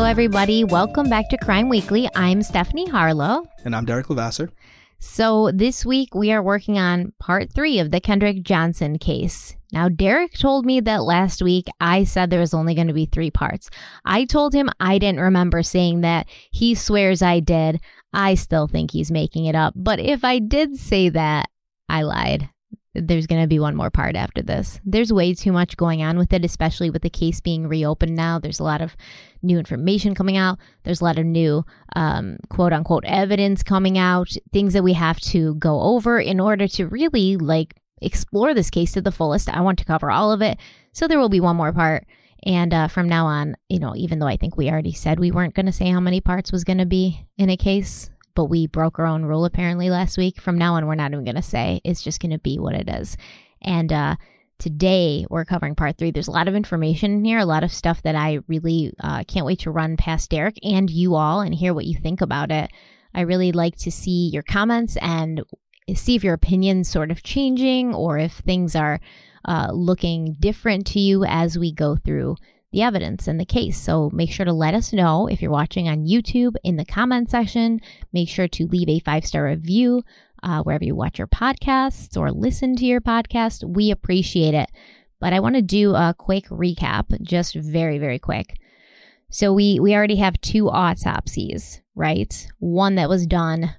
everybody. Welcome back to Crime Weekly. I'm Stephanie Harlow. And I'm Derek Levasseur. So this week we are working on part 3 of the Kendrick Johnson case. Now, Derek told me that last week I said there was only going to be 3 parts. I told him I didn't remember saying that. He swears I did. I still think he's making it up. But if I did say that, I lied. There's going to be one more part after this. There's way too much going on with it, especially with the case being reopened now. There's a lot of new information coming out. There's a lot of new quote unquote evidence coming out, things that we have to go over in order to really explore this case to the fullest. I want to cover all of it. So there will be one more part. And from now on, even though I think we already said we weren't going to say how many parts was going to be in a case, but we broke our own rule apparently last week. From now on, we're not even going to say. It's just going to be what it is. And today, we're covering part 3. There's a lot of information in here, a lot of stuff that I really can't wait to run past Derek and you all and hear what you think about it. I really like to see your comments and see if your opinion's sort of changing or if things are looking different to you as we go through the evidence in the case. So make sure to let us know if you're watching on YouTube in the comment section. Make sure to leave a 5-star review wherever you watch your podcasts or listen to your podcast. We appreciate it. But I want to do a quick recap, just very, very quick. So we already have 2 autopsies, right? One that was done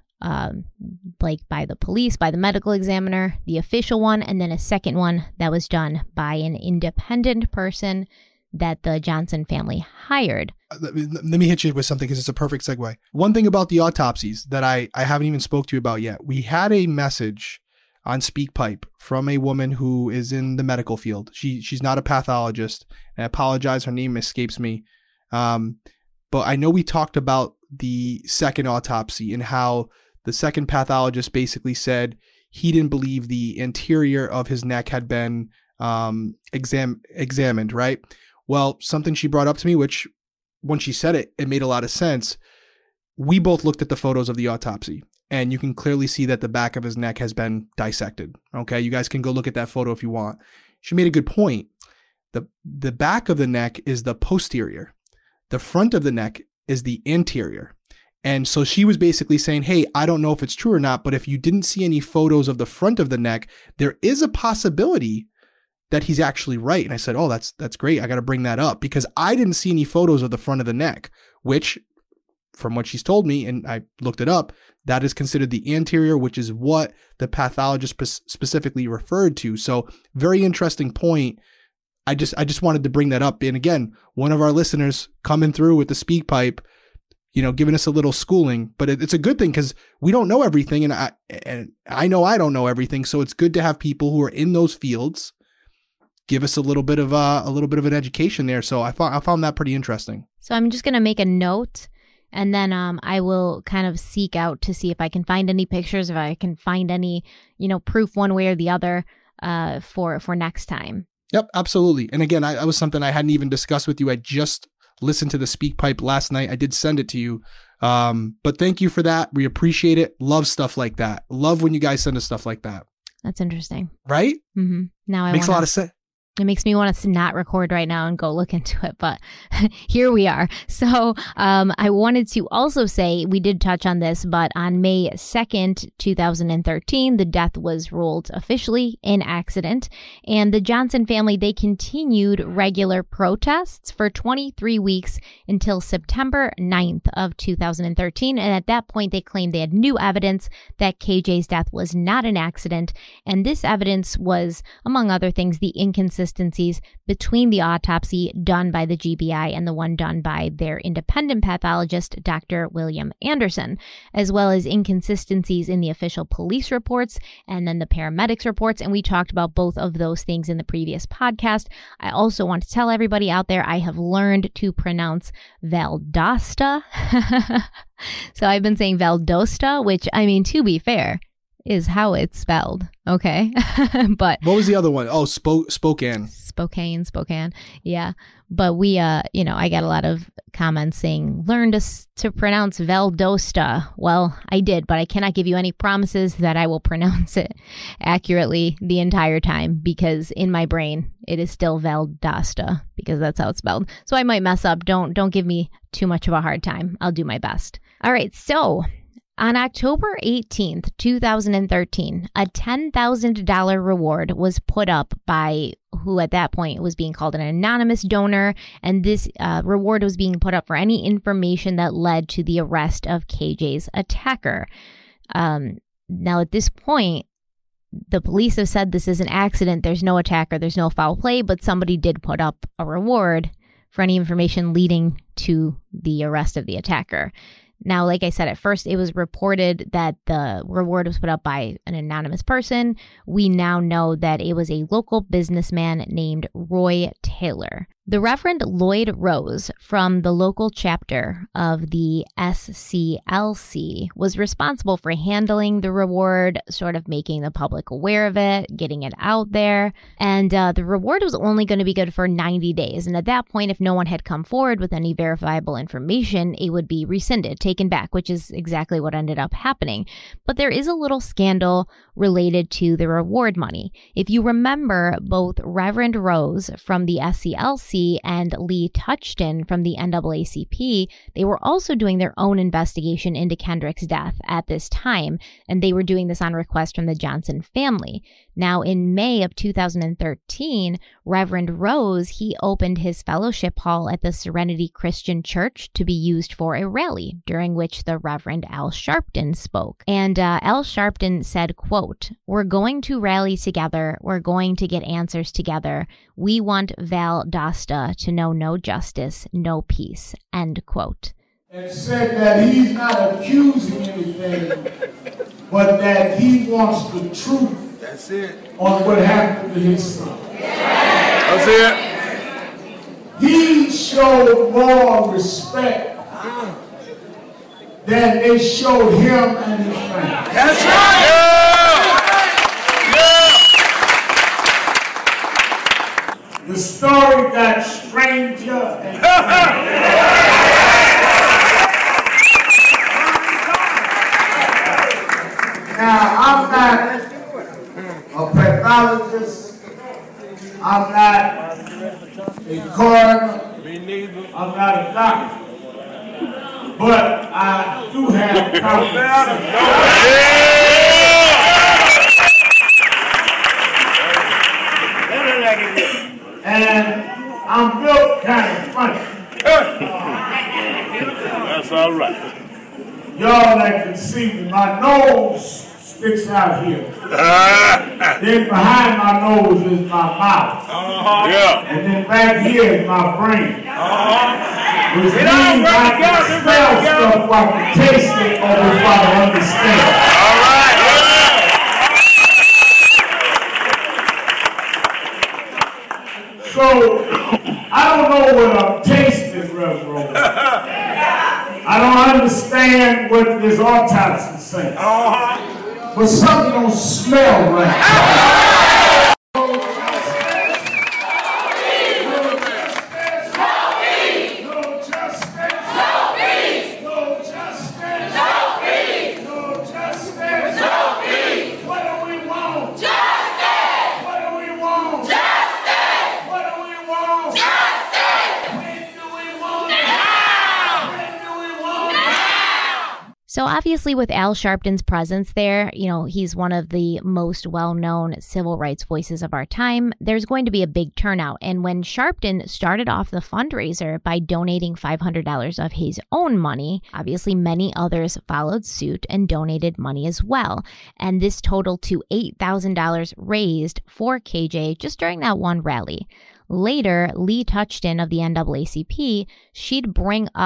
by the police, by the medical examiner, the official one, and then a second one that was done by an independent person that the Johnson family hired. Let me hit you with something because it's a perfect segue. One thing about the autopsies that I haven't even spoke to you about yet. We had a message on SpeakPipe from a woman who is in the medical field. She's not a pathologist. And I apologize, her name escapes me. But I know we talked about the second autopsy and how the second pathologist basically said he didn't believe the anterior of his neck had been examined, right? Well, something she brought up to me, which when she said it, it made a lot of sense. We both looked at the photos of the autopsy, and you can clearly see that the back of his neck has been dissected. Okay, you guys can go look at that photo if you want. She made a good point. The back of the neck is the posterior. The front of the neck is the anterior. And so she was basically saying, hey, I don't know if it's true or not, but if you didn't see any photos of the front of the neck, there is a possibility that he's actually right. And I said, oh, that's great. I got to bring that up because I didn't see any photos of the front of the neck, which from what she's told me, and I looked it up, that is considered the anterior, which is what the pathologist specifically referred to. So very interesting point. I just wanted to bring that up. And again, one of our listeners coming through with the SpeakPipe, giving us a little schooling, but it's a good thing because we don't know everything. And I know I don't know everything. So it's good to have people who are in those fields give us a little bit of an education there. So I found that pretty interesting. So I'm just going to make a note and then I will kind of seek out to see if I can find any pictures, if I can find any, proof one way or the other for next time. Yep, absolutely. And again, I was something I hadn't even discussed with you. I just listened to the SpeakPipe last night. I did send it to you. But thank you for that. We appreciate it. Love stuff like that. Love when you guys send us stuff like that. That's interesting. Right? Mm-hmm. Now makes a lot of sense. It makes me want to not record right now and go look into it, but here we are. So I wanted to also say, we did touch on this, but on May 2nd, 2013, the death was ruled officially an accident. And the Johnson family, they continued regular protests for 23 weeks until September 9th of 2013. And at that point, they claimed they had new evidence that KJ's death was not an accident. And this evidence was, among other things, the inconsistencies between the autopsy done by the GBI and the one done by their independent pathologist, Dr. William Anderson, as well as inconsistencies in the official police reports and then the paramedics reports. And we talked about both of those things in the previous podcast. I also want to tell everybody out there, I have learned to pronounce Valdosta. So I've been saying Valdosta, which, to be fair, is how it's spelled. Okay. But what was the other one? Oh, Spokane. Spokane. Yeah. But we, I got a lot of comments saying, learn to pronounce Valdosta. Well, I did, but I cannot give you any promises that I will pronounce it accurately the entire time, because in my brain, it is still Valdosta, because that's how it's spelled. So I might mess up. Don't give me too much of a hard time. I'll do my best. All right. So on October 18th, 2013, a $10,000 reward was put up by who at that point was being called an anonymous donor. And this reward was being put up for any information that led to the arrest of KJ's attacker. Now, at this point, the police have said this is an accident. There's no attacker. There's no foul play, but somebody did put up a reward for any information leading to the arrest of the attacker. Now, like I said, at first it was reported that the reward was put up by an anonymous person. We now know that it was a local businessman named Roy Taylor. The Reverend Lloyd Rose from the local chapter of the SCLC was responsible for handling the reward, sort of making the public aware of it, getting it out there. And the reward was only going to be good for 90 days. And at that point, if no one had come forward with any verifiable information, it would be rescinded, taken back, which is exactly what ended up happening. But there is a little scandal related to the reward money. If you remember, both Reverend Rose from the SCLC and Lee Touchton from the NAACP, they were also doing their own investigation into Kendrick's death at this time, and they were doing this on request from the Johnson family. Now, in May of 2013, Reverend Rose, he opened his fellowship hall at the Serenity Christian Church to be used for a rally, during which the Reverend Al Sharpton spoke. And Al Sharpton said, quote, "We're going to rally together. We're going to get answers together. We want Valdosta to know no justice, no peace," end quote. And said that he's not accusing anything, but that he wants the truth. That's it. On what happened to his son. That's it. He showed more respect than they showed him and his family. That's right. Yeah. The story got stranger and stranger. Now, I'm not a pathologist. I'm not a coroner. Me neither. I'm not a doctor. But I do have confidence. And I'm built kind of funny. That's all right. Y'all that can see me, my nose sticks out here. Then behind my nose is my mouth. Yeah. And then back here is my brain. Which means I can smell stuff, I can taste it, or if I understand. All right. So, I don't know what I'm tasting, Reverend. I don't understand what this autopsy says. But something don't smell right. So obviously with Al Sharpton's presence there, he's one of the most well-known civil rights voices of our time. There's going to be a big turnout. And when Sharpton started off the fundraiser by donating $500 of his own money, obviously many others followed suit and donated money as well. And this totaled to $8,000 raised for KJ just during that one rally. Later, Lee Touchton of the NAACP, she'd bring up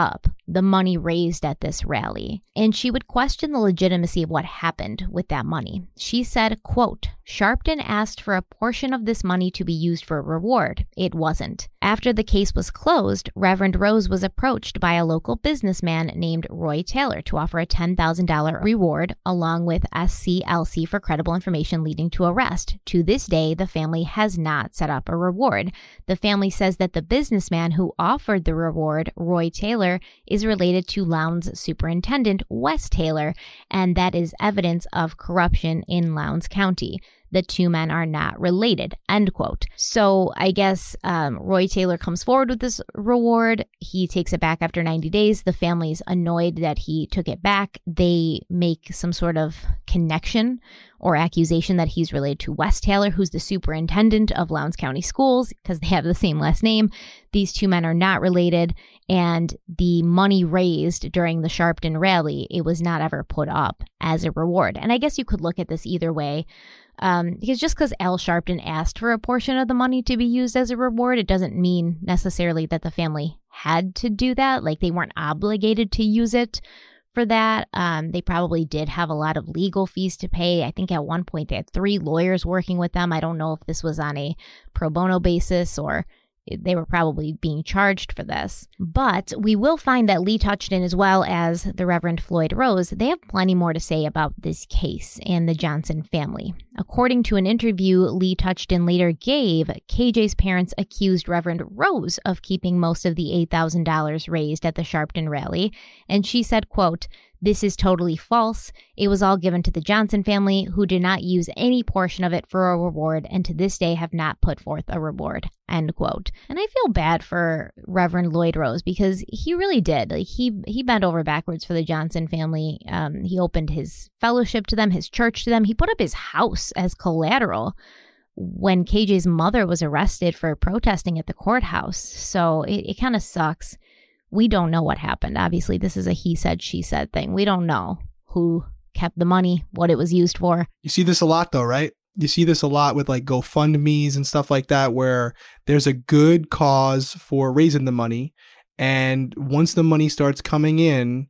the money raised at this rally. And she would question the legitimacy of what happened with that money. She said, quote, Sharpton asked for a portion of this money to be used for a reward. It wasn't. After the case was closed, Reverend Rose was approached by a local businessman named Roy Taylor to offer a $10,000 reward along with SCLC for credible information leading to arrest. To this day, the family has not set up a reward. The family says that the businessman who offered the reward, Roy Taylor, is related to Lowndes Superintendent Wes Taylor, and that is evidence of corruption in Lowndes County. The two men are not related, end quote. So I guess Roy Taylor comes forward with this reward. He takes it back after 90 days. The family's annoyed that he took it back. They make some sort of connection or accusation that he's related to Wes Taylor, who's the superintendent of Lowndes County Schools, because they have the same last name. These two men are not related, and the money raised during the Sharpton rally, it was not ever put up as a reward. And I guess you could look at this either way. Because just because Al Sharpton asked for a portion of the money to be used as a reward, it doesn't mean necessarily that the family had to do that. Like, they weren't obligated to use it for that. They probably did have a lot of legal fees to pay. I think at one point they had 3 lawyers working with them. I don't know if this was on a pro bono basis or they were probably being charged for this. But we will find that Lee Touchton, as well as the Reverend Floyd Rose, they have plenty more to say about this case and the Johnson family. According to an interview Lee Touchton later gave, KJ's parents accused Reverend Rose of keeping most of the $8,000 raised at the Sharpton rally, and she said, quote, "This is totally false. It was all given to the Johnson family, who did not use any portion of it for a reward and to this day have not put forth a reward," end quote. And I feel bad for Reverend Lloyd Rose because he really did. Like, he bent over backwards for the Johnson family. He opened his fellowship to them, his church to them. He put up his house as collateral when KJ's mother was arrested for protesting at the courthouse. So it kind of sucks. We don't know what happened. Obviously, this is a he said, she said thing. We don't know who kept the money, what it was used for. You see this a lot though, right? You see this a lot with like GoFundMe's and stuff like that, where there's a good cause for raising the money. And once the money starts coming in,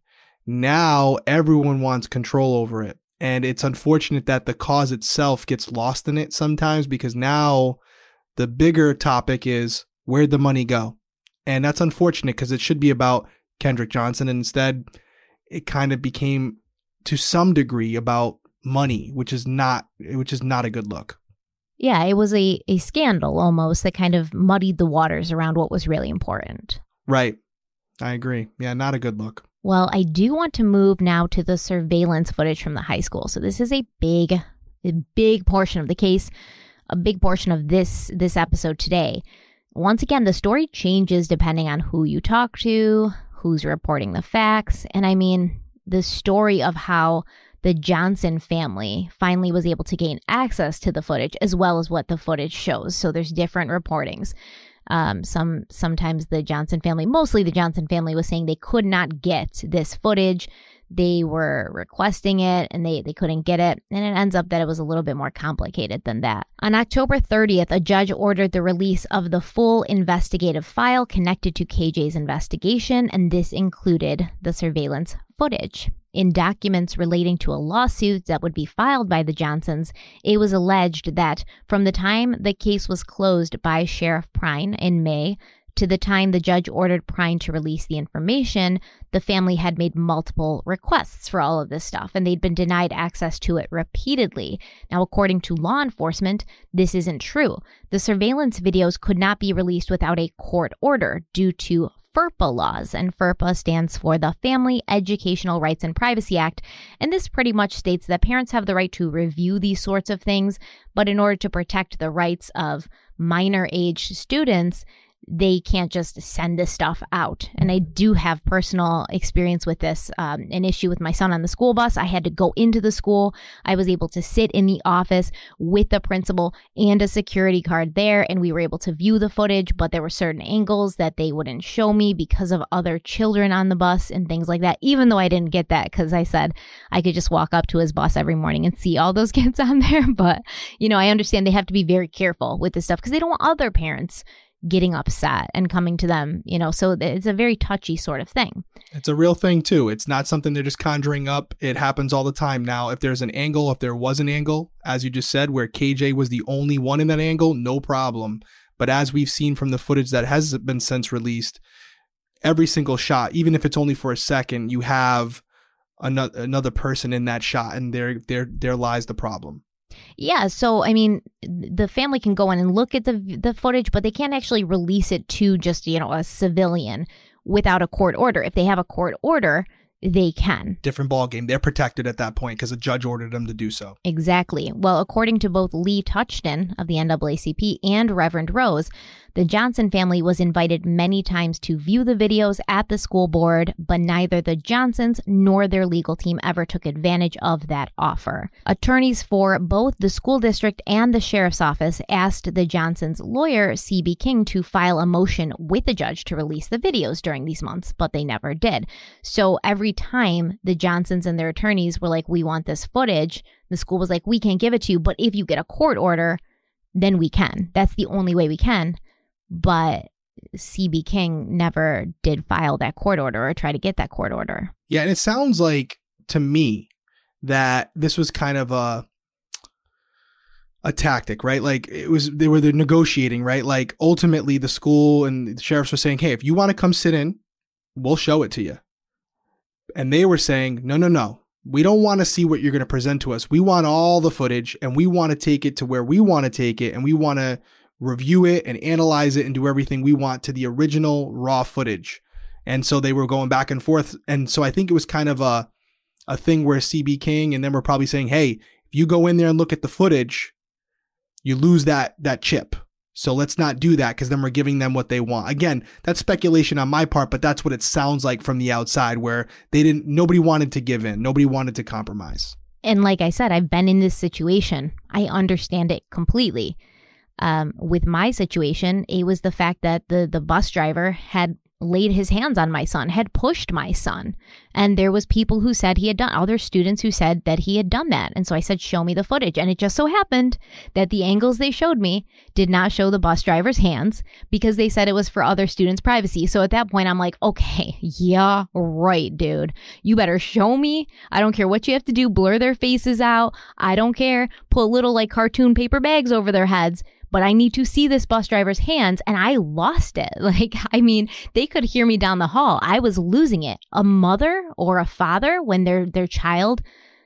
now everyone wants control over it. And it's unfortunate that the cause itself gets lost in it sometimes, because now the bigger topic is, where'd the money go? And that's unfortunate because it should be about Kendrick Johnson. And instead, it kind of became to some degree about money, which is not a good look. Yeah, it was a scandal almost that kind of muddied the waters around what was really important. Right. I agree. Yeah, not a good look. Well, I do want to move now to the surveillance footage from the high school. So this is a big portion of the case, a big portion of this episode today. Once again, the story changes depending on who you talk to, who's reporting the facts. And I mean, the story of how the Johnson family finally was able to gain access to the footage as well as what the footage shows. So there's different reportings. Sometimes the Johnson family, mostly the Johnson family, was saying they could not get this footage. They were requesting it and they couldn't get it. And it ends up that it was a little bit more complicated than that. On October 30th, a judge ordered the release of the full investigative file connected to KJ's investigation, and this included the surveillance footage. In documents relating to a lawsuit that would be filed by the Johnsons, it was alleged that from the time the case was closed by Sheriff Prine in May to the time the judge ordered Prine to release the information, the family had made multiple requests for all of this stuff, and they'd been denied access to it repeatedly. Now, according to law enforcement, this isn't true. The surveillance videos could not be released without a court order due to FERPA laws, and FERPA stands for the Family Educational Rights and Privacy Act, and this pretty much states that parents have the right to review these sorts of things, but in order to protect the rights of minor age students, they can't just send this stuff out. And I do have personal experience with this, an issue with my son on the school bus. I had to go into the school. I was able to sit in the office with the principal and a security guard there, and we were able to view the footage, but there were certain angles that they wouldn't show me because of other children on the bus and things like that, even though I didn't get that because I said I could just walk up to his bus every morning and see all those kids on there. But, I understand they have to be very careful with this stuff because they don't want other parents getting upset and coming to them, so it's a very touchy sort of thing. It's a real thing too. It's not something they're just conjuring up. It happens all the time. Now, if there was an angle, as you just said, where KJ was the only one in that angle, no problem. But as we've seen from the footage that has been since released, every single shot, even if it's only for a second, you have another person in that shot, and there lies the problem. Yeah, so I mean, the family can go in and look at the footage, but they can't actually release it to just, a civilian without a court order. If they have a court order, they can. Different ballgame. They're protected at that point because a judge ordered them to do so. Exactly. Well, according to both Lee Touchton of the NAACP and Reverend Rose, the Johnson family was invited many times to view the videos at the school board, but neither the Johnsons nor their legal team ever took advantage of that offer. Attorneys for both the school district and the sheriff's office asked the Johnsons' lawyer, C.B. King, to file a motion with the judge to release the videos during these months, but they never did. So every time the Johnsons and their attorneys were like, we want this footage, the school was like, we can't give it to you, but if you get a court order, then we can. That's the only way we can. But C.B. King never did file that court order or try to get that court order. Yeah, and it sounds like to me that this was kind of a tactic, right? Like they were negotiating, right? Like ultimately the school and the sheriffs were saying, hey, if you want to come sit in, we'll show it to you. And they were saying, no. We don't want to see what you're going to present to us. We want all the footage, and we want to take it to where we want to take it, and we want to review it and analyze it and do everything we want to the original raw footage. And so they were going back and forth. And so I think it was kind of a thing where C.B. King and them were probably saying, hey, if you go in there and look at the footage, you lose that chip. So let's not do that, because then we're giving them what they want. Again, that's speculation on my part, but that's what it sounds like from the outside, where nobody wanted to give in. Nobody wanted to compromise. And like I said, I've been in this situation. I understand it completely. With my situation, it was the fact that the bus driver had laid his hands on my son, had pushed my son. And there was people who said he had done, other students who said that he had done that. And so I said, show me the footage. And it just so happened that the angles they showed me did not show the bus driver's hands, because they said it was for other students' privacy. So at that point, I'm like, okay, yeah, right, dude. You better show me. I don't care what you have to do. Blur their faces out. I don't care. Put little like cartoon paper bags over their heads. But I need to see this bus driver's hands, and I lost it. Like, I mean, they could hear me down the hall. I was losing it. A mother or a father, when their child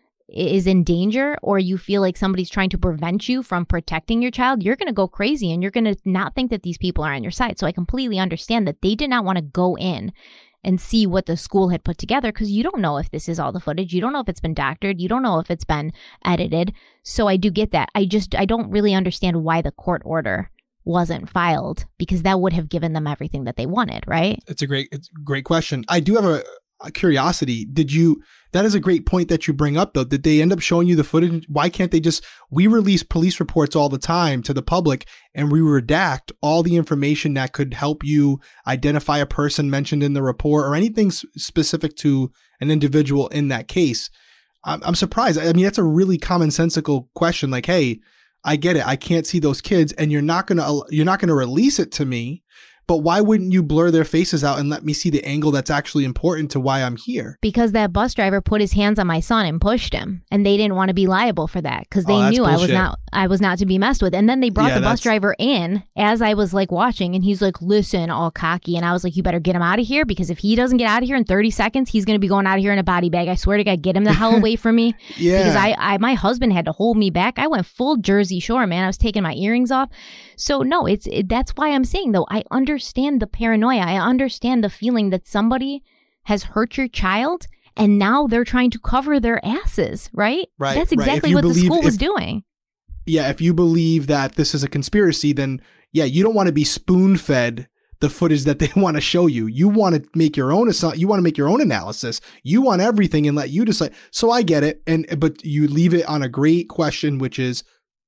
is in danger, or you feel like somebody's trying to prevent you from protecting your child, you're going to go crazy, and you're going to not think that these people are on your side. So I completely understand that they did not want to go in and see what the school had put together, because you don't know if this is all the footage. You don't know if it's been doctored. You don't know if it's been edited. So I do get that. I don't really understand why the court order wasn't filed, because that would have given them everything that they wanted, right? It's a great question. I do have a curiosity. That is a great point that you bring up, though. Did they end up showing you the footage? Why can't they we release police reports all the time to the public, and we redact all the information that could help you identify a person mentioned in the report or anything specific to an individual in that case. I'm surprised. I mean, that's a really commonsensical question. Like, hey, I get it. I can't see those kids, and you're not gonna release it to me. But why wouldn't you blur their faces out and let me see the angle that's actually important to why I'm here? Because that bus driver put his hands on my son and pushed him, and they didn't want to be liable for that, because they knew I was not to be messed with. And then they brought the bus driver in as I was like watching, and he's like, listen, all cocky. And I was like, you better get him out of here, because if he doesn't get out of here in 30 seconds, he's going to be going out of here in a body bag. I swear to God, get him the hell away from me. Yeah. Because my husband had to hold me back. I went full Jersey Shore, man. I was taking my earrings off. So no, that's why I'm saying, though, I understand the paranoia. I understand the feeling that somebody has hurt your child, and now they're trying to cover their asses, right? Right. That's exactly what the school was doing. Yeah, if you believe that this is a conspiracy, then yeah, you don't want to be spoon-fed the footage that they want to show you. You want to make your own analysis. You want everything and let you decide. So I get it, but you leave it on a great question, which is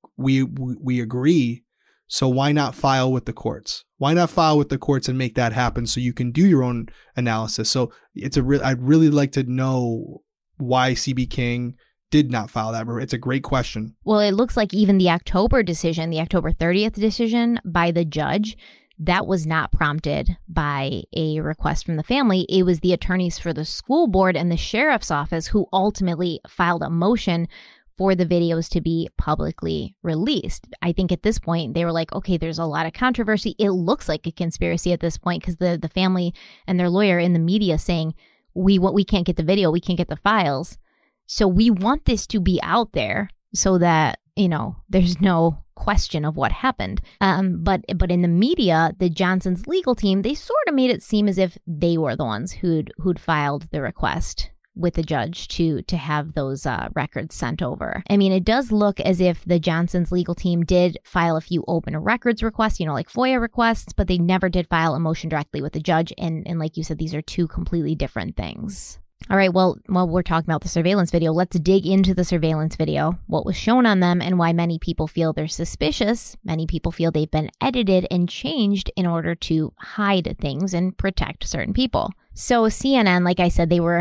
we agree. So why not file with the courts? Why not file with the courts and make that happen so you can do your own analysis? So I'd really like to know why C.B. King did not file that. It's a great question. Well, it looks like even the October 30th decision by the judge, that was not prompted by a request from the family. It was the attorneys for the school board and the sheriff's office who ultimately filed a motion for the videos to be publicly released. I think at this point, they were like, okay, there's a lot of controversy. It looks like a conspiracy at this point because the family and their lawyer in the media saying, we can't get the video, we can't get the files. So we want this to be out there so that, there's no question of what happened. But in the media, the Johnsons' legal team, they sort of made it seem as if they were the ones who'd filed the request with the judge to have those records sent over. I mean, it does look as if the Johnsons' legal team did file a few open records requests, like FOIA requests, but they never did file a motion directly with the judge. And like you said, these are two completely different things. All right, well, while we're talking about the surveillance video, let's dig into the surveillance video, what was shown on them, and why many people feel they're suspicious. Many people feel they've been edited and changed in order to hide things and protect certain people. So CNN, like I said, they were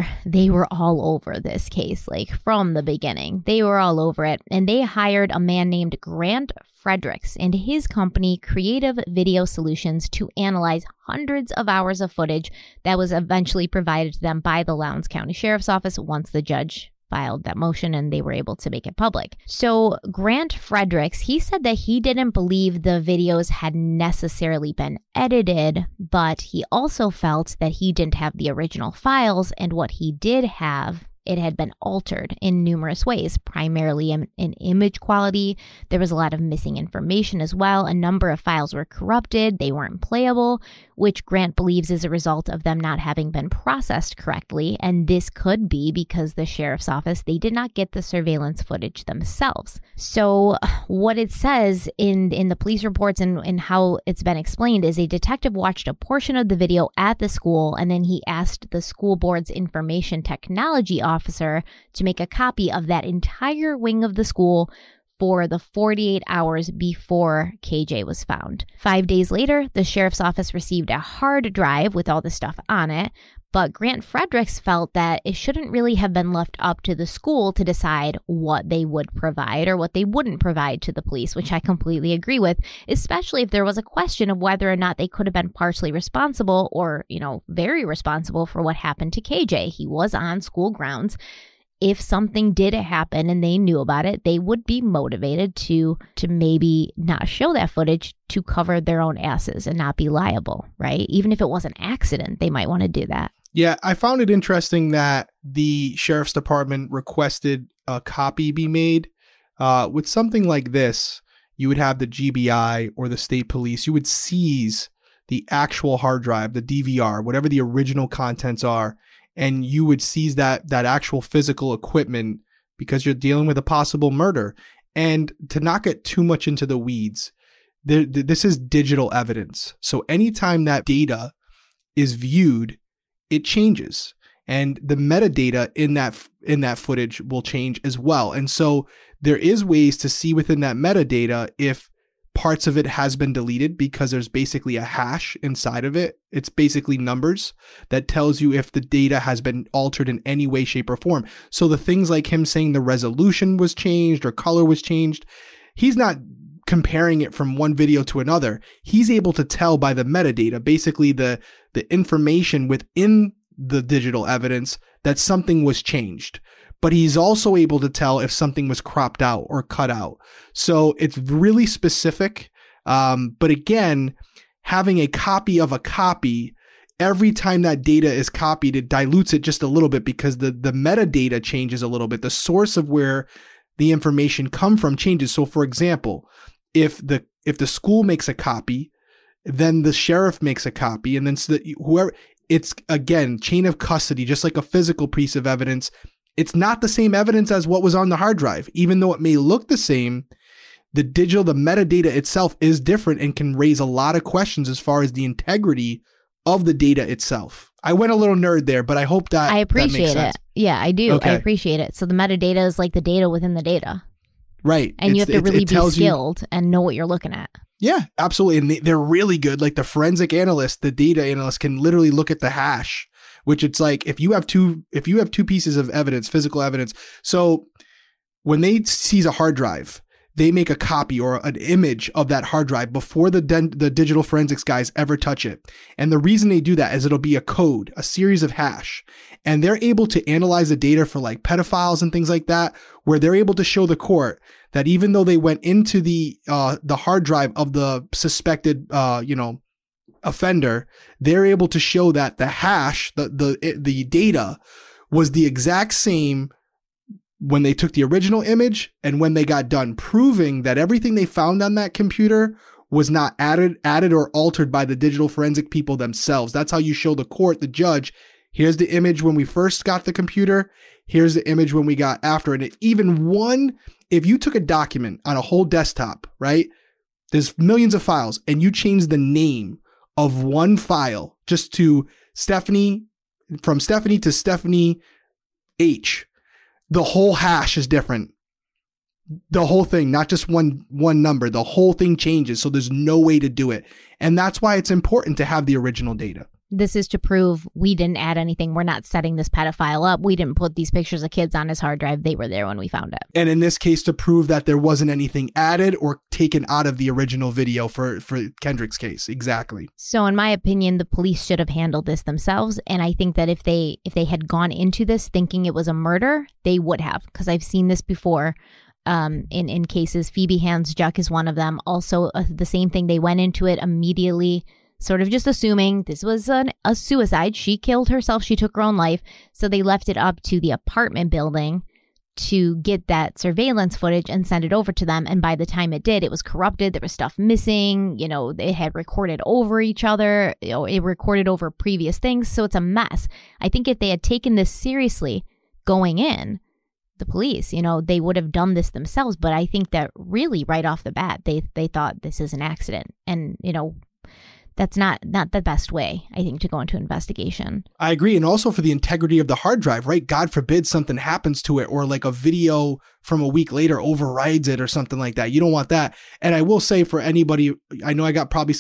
all over this case, like from the beginning. They were all over it, and they hired a man named Grant Fredericks and his company, Creative Video Solutions, to analyze hundreds of hours of footage that was eventually provided to them by the Lowndes County Sheriff's Office once the judge filed that motion and they were able to make it public. So Grant Fredericks, he said that he didn't believe the videos had necessarily been edited, but he also felt that he didn't have the original files, and what he did have, it had been altered in numerous ways, primarily in image quality. There was a lot of missing information as well. A number of files were corrupted. They weren't playable, which Grant believes is a result of them not having been processed correctly. And this could be because the sheriff's office, they did not get the surveillance footage themselves. So what it says in the police reports and how it's been explained is a detective watched a portion of the video at the school, and then he asked the school board's information technology officer to make a copy of that entire wing of the school for the 48 hours before KJ was found. 5 days later, the sheriff's office received a hard drive with all the stuff on it, but Grant Fredericks felt that it shouldn't really have been left up to the school to decide what they would provide or what they wouldn't provide to the police, which I completely agree with, especially if there was a question of whether or not they could have been partially responsible or, very responsible for what happened to KJ. He was on school grounds. If something did happen and they knew about it, they would be motivated to maybe not show that footage to cover their own asses and not be liable, right? Even if it was an accident, they might want to do that. Yeah, I found it interesting that the sheriff's department requested a copy be made. With something like this, you would have the GBI or the state police, you would seize the actual hard drive, the DVR, whatever the original contents are, and you would seize that actual physical equipment because you're dealing with a possible murder. And to not get too much into the weeds, this is digital evidence. So anytime that data is viewed, it changes. And the metadata in that footage will change as well. And so there is ways to see within that metadata if parts of it has been deleted, because there's basically a hash inside of it. It's basically numbers that tells you if the data has been altered in any way, shape, or form. So the things like him saying the resolution was changed or color was changed, he's not comparing it from one video to another. He's able to tell by the metadata, basically the information within the digital evidence, that something was changed. But he's also able to tell if something was cropped out or cut out. So it's really specific. But again, having a copy of a copy, every time that data is copied, it dilutes it just a little bit because the metadata changes a little bit. The source of where the information come from changes. So for example, if the school makes a copy, then the sheriff makes a copy, and then so that whoever, it's again, chain of custody, just like a physical piece of evidence. It's not the same evidence as what was on the hard drive. Even though it may look the same, the metadata itself is different and can raise a lot of questions as far as the integrity of the data itself. I went a little nerd there, but I hope that I appreciate that makes sense. it. Yeah, I do. Okay. I appreciate it. So the metadata is like the data within the data. Right. And you have to really be skilled and know what you're looking at. Yeah, absolutely. And they're really good. Like the forensic analyst, the data analyst can literally look at the hash, which it's like if you have two pieces of evidence, physical evidence. So when they seize a hard drive, they make a copy or an image of that hard drive before the digital forensics guys ever touch it. And the reason they do that is it'll be a code, a series of hash. And they're able to analyze the data for like pedophiles and things like that, where they're able to show the court that even though they went into the hard drive of the suspected, offender, they're able to show that the hash, the data was the exact same when they took the original image and when they got done, proving that everything they found on that computer was not added or altered by the digital forensic people themselves. That's how you show the court, the judge, here's the image when we first got the computer, here's the image when we got after it. If you took a document on a whole desktop, right? There's millions of files and you change the name of one file just to Stephanie, from Stephanie to Stephanie H. The whole hash is different. The whole thing, not just one number, the whole thing changes. So there's no way to do it. And that's why it's important to have the original data. This is to prove we didn't add anything. We're not setting this pedophile up. We didn't put these pictures of kids on his hard drive. They were there when we found it. And in this case, to prove that there wasn't anything added or taken out of the original video for Kendrick's case. Exactly. So in my opinion, the police should have handled this themselves. And I think that if they had gone into this thinking it was a murder, they would have. Because I've seen this before in cases. Phoebe Handsjuk is one of them. Also, the same thing. They went into it immediately, sort of just assuming this was a suicide. She killed herself. She took her own life. So they left it up to the apartment building to get that surveillance footage and send it over to them. And by the time it did, it was corrupted. There was stuff missing. It had recorded over each other. It recorded over previous things. So it's a mess. I think if they had taken this seriously going in, the police, they would have done this themselves. But I think that really right off the bat, they thought this is an accident. And, that's not the best way, I think, to go into investigation. I agree. And also for the integrity of the hard drive, right? God forbid something happens to it or like a video from a week later overrides it or something like that. You don't want that. And I will say for anybody, I know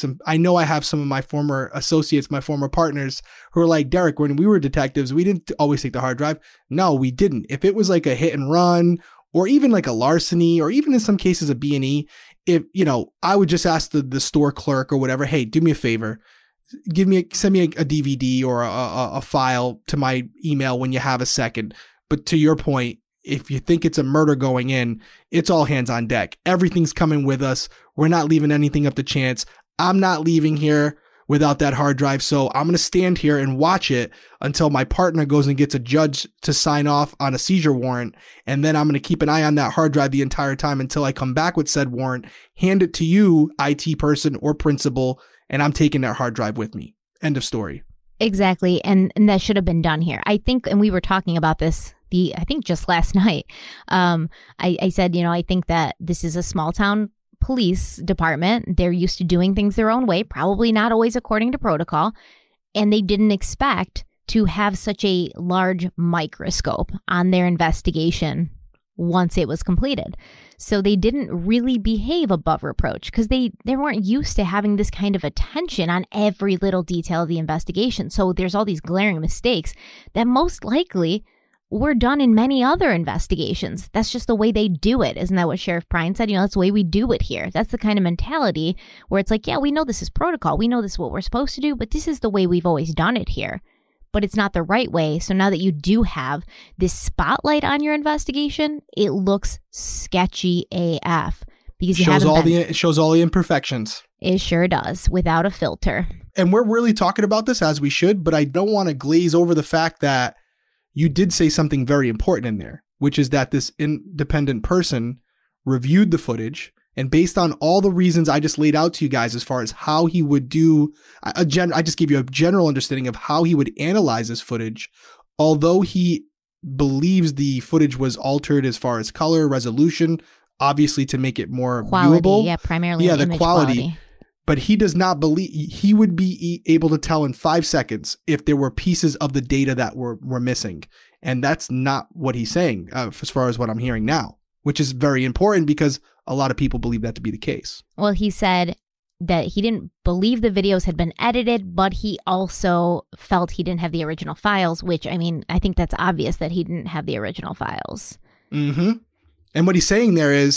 I have some of my former associates, my former partners who are like, Derek, when we were detectives, we didn't always take the hard drive. No, we didn't. If it was like a hit and run or even like a larceny or even in some cases a B&E, I would just ask the store clerk or whatever, hey, do me a favor, send me a DVD or a file to my email when you have a second. But to your point, if you think it's a murder going in, it's all hands on deck. Everything's coming with us. We're not leaving anything up to chance. I'm not leaving here without that hard drive. So I'm going to stand here and watch it until my partner goes and gets a judge to sign off on a seizure warrant. And then I'm going to keep an eye on that hard drive the entire time until I come back with said warrant, hand it to you, IT person or principal, and I'm taking that hard drive with me. End of story. Exactly. And that should have been done here. I think, and we were talking about this, I think just last night. I said, I think that this is a small town police department. They're used to doing things their own way, probably not always according to protocol. And they didn't expect to have such a large microscope on their investigation once it was completed. So they didn't really behave above reproach because they weren't used to having this kind of attention on every little detail of the investigation. So there's all these glaring mistakes that most likely were done in many other investigations. That's just the way they do it. Isn't that what Sheriff Prine said? That's the way we do it here. That's the kind of mentality where it's like, yeah, we know this is protocol. We know this is what we're supposed to do, but this is the way we've always done it here. But it's not the right way. So now that you do have this spotlight on your investigation, it looks sketchy AF because it shows all the imperfections. It sure does, without a filter. And we're really talking about this as we should, but I don't want to glaze over the fact that you did say something very important in there, which is that this independent person reviewed the footage and based on all the reasons I just laid out to you guys as far as how he would do, I just gave you a general understanding of how he would analyze this footage. Although he believes the footage was altered as far as color, resolution, obviously to make it more viewable. Yeah, primarily the image quality. But he does not believe he would be able to tell in 5 seconds if there were pieces of the data that were missing. And that's not what he's saying as far as what I'm hearing now, which is very important because a lot of people believe that to be the case. Well, he said that he didn't believe the videos had been edited, but he also felt he didn't have the original files, which, I mean, I think that's obvious that he didn't have the original files. Mm-hmm. And what he's saying there is,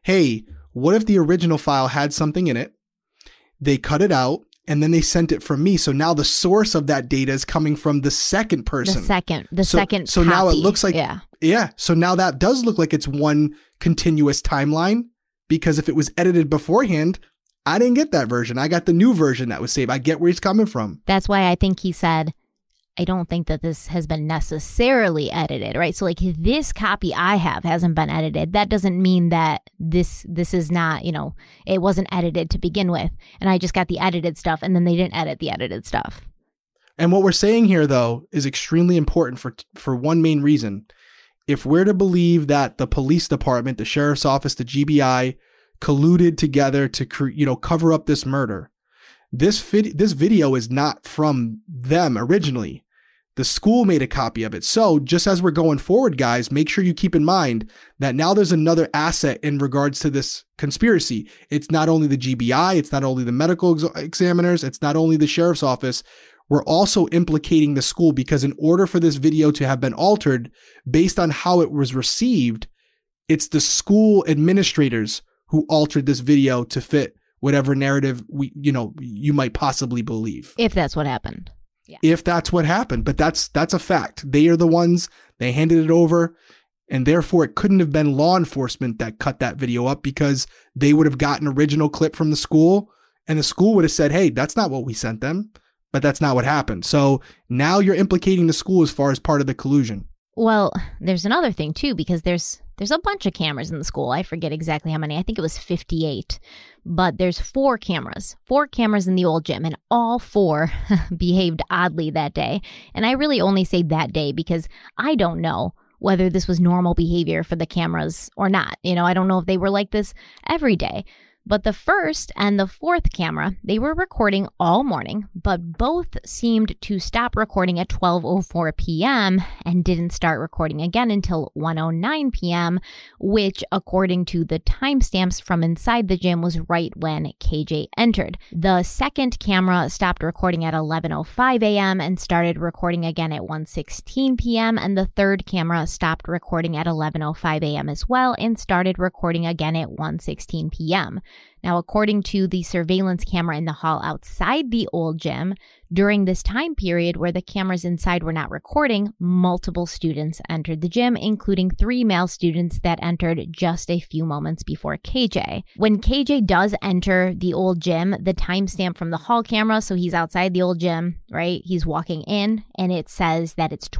hey, what if the original file had something in it? They cut it out and then they sent it from me. So now the source of that data is coming from the second person. The second So now it copy. looks like, yeah. So now that does look like it's one continuous timeline, because if it was edited beforehand, I didn't get that version. I got the new version that was saved. I get where he's coming from. That's why I think he said, I don't think that this has been necessarily edited, right? So like this copy I have hasn't been edited. That doesn't mean that this is not, it wasn't edited to begin with. And I just got the edited stuff and then they didn't edit the edited stuff. And what we're saying here, though, is extremely important for one main reason. If we're to believe that the police department, the sheriff's office, the GBI colluded together to cover up this murder, this video is not from them originally. The school made a copy of it. So just as we're going forward, guys, make sure you keep in mind that now there's another asset in regards to this conspiracy. It's not only the GBI, it's not only the medical examiners, it's not only the sheriff's office. We're also implicating the school, because in order for this video to have been altered based on how it was received, it's the school administrators who altered this video to fit whatever narrative you might possibly believe. If that's what happened. Yeah. If that's what happened. But that's a fact. They are the ones, they handed it over, and therefore it couldn't have been law enforcement that cut that video up, because they would have gotten an original clip from the school and the school would have said, hey, that's not what we sent them. But that's not what happened. So now you're implicating the school as far as part of the collusion. Well, there's another thing too, because there's a bunch of cameras in the school. I forget exactly how many. I think it was 58. But there's 4 cameras in the old gym, and all 4 behaved oddly that day. And I really only say that day because I don't know whether this was normal behavior for the cameras or not. I don't know if they were like this every day. But the first and the 4th camera, they were recording all morning, but both seemed to stop recording at 12:04 p.m. and didn't start recording again until 1:09 p.m., which, according to the timestamps from inside the gym, was right when KJ entered. The second camera stopped recording at 11:05 a.m. and started recording again at 1:16 p.m., and the third camera stopped recording at 11:05 a.m. as well and started recording again at 1:16 p.m. Now, according to the surveillance camera in the hall outside the old gym, during this time period where the cameras inside were not recording, multiple students entered the gym, including 3 male students that entered just a few moments before KJ. When KJ does enter the old gym, the timestamp from the hall camera, so he's outside the old gym, right? He's walking in and it says that it's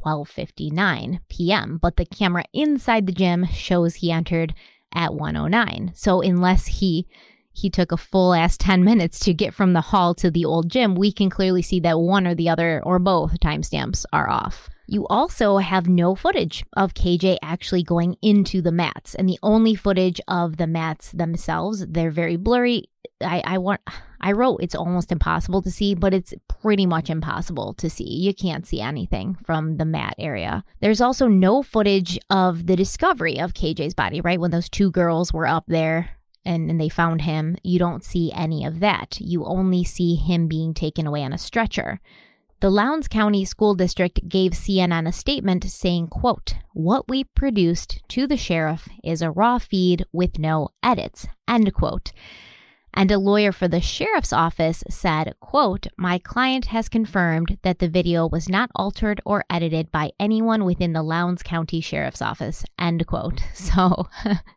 12:59 p.m., but the camera inside the gym shows he entered at 1:09. So unless he took a full ass 10 minutes to get from the hall to the old gym, we can clearly see that one or the other or both timestamps are off. You also have no footage of KJ actually going into the mats, and the only footage of the mats themselves, they're very blurry. I wrote it's almost impossible to see, but it's pretty much impossible to see. You can't see anything from the mat area. There's also no footage of the discovery of KJ's body, right? When those 2 girls were up there and they found him, you don't see any of that. You only see him being taken away on a stretcher. The Lowndes County School District gave CNN a statement saying, quote, "What we produced to the sheriff is a raw feed with no edits," end quote. And a lawyer for the sheriff's office said, quote, "My client has confirmed that the video was not altered or edited by anyone within the Lowndes County Sheriff's Office," end quote. So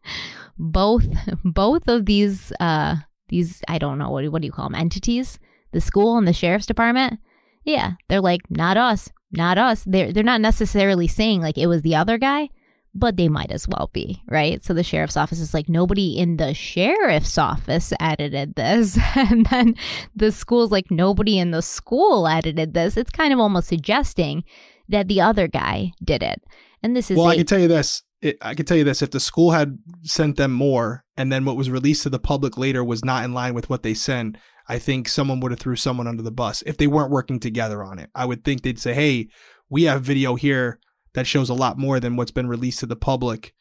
both of these, I don't know, what do you call them, entities, the school and the sheriff's department, yeah, they're like, not us. They're not necessarily saying like it was the other guy, but they might as well be, right? So the sheriff's office is like, nobody in the sheriff's office edited this. And then the school's like, nobody in the school edited this. It's kind of almost suggesting that the other guy did it. And this is I can tell you this. If the school had sent them more and then what was released to the public later was not in line with what they sent, I think someone would have threw someone under the bus if they weren't working together on it. I would think they'd say, hey, we have video here that shows a lot more than what's been released to the public.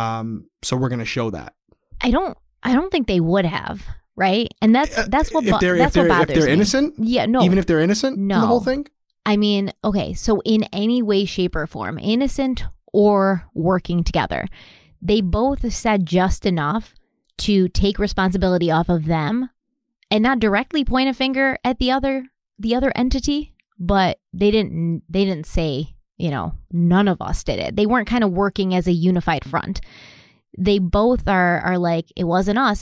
So we're going to show that. I don't think they would have, right? And that's what bothers me. If they're innocent? Yeah, no. Even if they're innocent? No. In the whole thing? I mean, okay, so in any way, shape, or form, innocent or working together, they both said just enough to take responsibility off of them and not directly point a finger at the other entity, but they didn't say, none of us did it. They weren't kind of working as a unified front. They both are like, it wasn't us.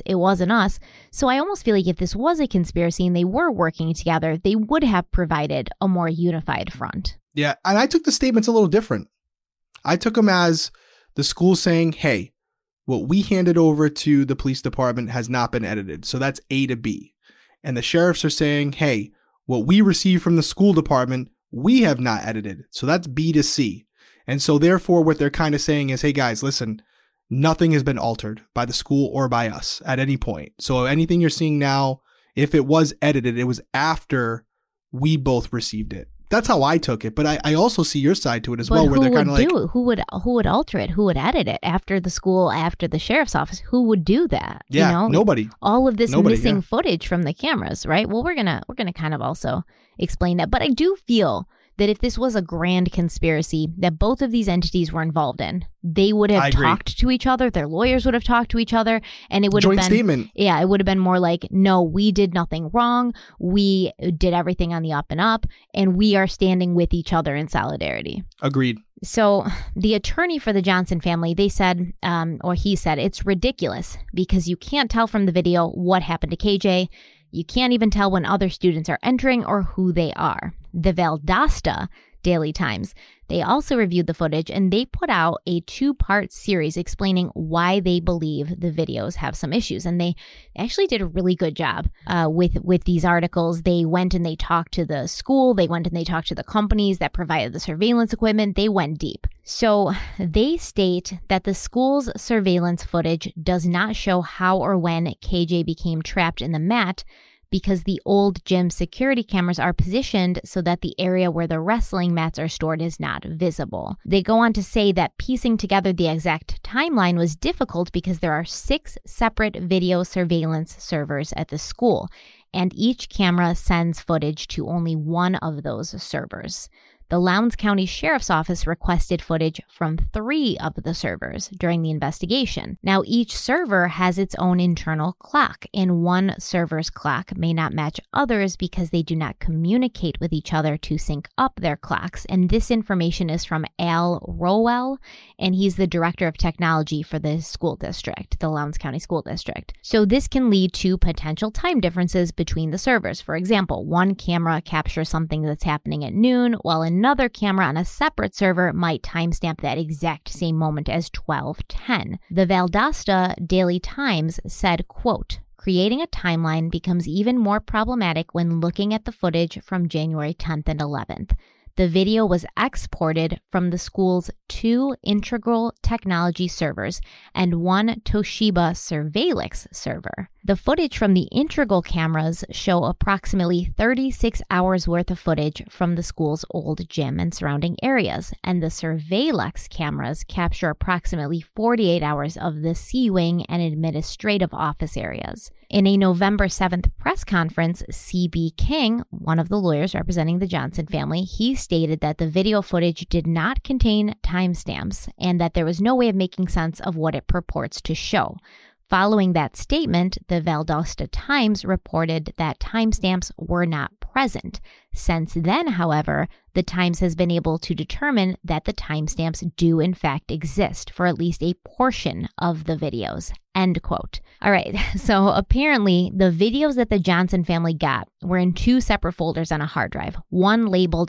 So I almost feel like if this was a conspiracy and they were working together, they would have provided a more unified front. Yeah. And I took the statements a little different. I took them as the school saying, hey, what we handed over to the police department has not been edited. So that's A to B. And the sheriffs are saying, hey, what we received from the school department, we have not edited. So that's B to C. And so therefore, what they're kind of saying is, hey guys, listen, nothing has been altered by the school or by us at any point. So anything you're seeing now, if it was edited, it was after we both received it. That's how I took it. But I also see your side to it as well, where they're kind of like, who would alter it? Who would edit it after the school, after the sheriff's office? Who would do that? Yeah, nobody. All of this missing footage from the cameras, right? Well, we're gonna kind of also explain that. But I do feel that if this was a grand conspiracy that both of these entities were involved in, they would have talked to each other. Their lawyers would have talked to each other, and it would have been joint statement. Yeah, it would have been more like, no, we did nothing wrong. We did everything on the up and up, and we are standing with each other in solidarity. Agreed. So the attorney for the Johnson family, he said, it's ridiculous because you can't tell from the video what happened to KJ. You can't even tell when other students are entering or who they are. The Valdosta Daily Times, they also reviewed the footage, and they put out a 2-part series explaining why they believe the videos have some issues. And they actually did a really good job with these articles. They went and they talked to the school. They went and they talked to the companies that provided the surveillance equipment. They went deep. So they state that the school's surveillance footage does not show how or when KJ became trapped in the mat, because the old gym security cameras are positioned so that the area where the wrestling mats are stored is not visible. They go on to say that piecing together the exact timeline was difficult because there are 6 separate video surveillance servers at the school, and each camera sends footage to only one of those servers. The Lowndes County Sheriff's Office requested footage from 3 of the servers during the investigation. Now, each server has its own internal clock, and one server's clock may not match others because they do not communicate with each other to sync up their clocks. And this information is from Al Rowell, and he's the director of technology for the school district, the Lowndes County School District. So this can lead to potential time differences between the servers. For example, one camera captures something that's happening at noon, while another camera on a separate server might timestamp that exact same moment as 12:10. The Valdosta Daily Times said, quote, "Creating a timeline becomes even more problematic when looking at the footage from January 10th and 11th. The video was exported from the school's 2 Integral Technology servers and 1 Toshiba Surveillance server. The footage from the Integral cameras show approximately 36 hours worth of footage from the school's old gym and surrounding areas, and the Surveillance cameras capture approximately 48 hours of the C-Wing and administrative office areas." In a November 7th press conference, C.B. King, one of the lawyers representing the Johnson family, he stated that the video footage did not contain timestamps and that there was no way of making sense of what it purports to show. Following that statement, the Valdosta Times reported that timestamps were not present. Since then, however, the Times has been able to determine that the timestamps do in fact exist for at least a portion of the videos. End quote. All right, so apparently the videos that the Johnson family got were in 2 separate folders on a hard drive. One labeled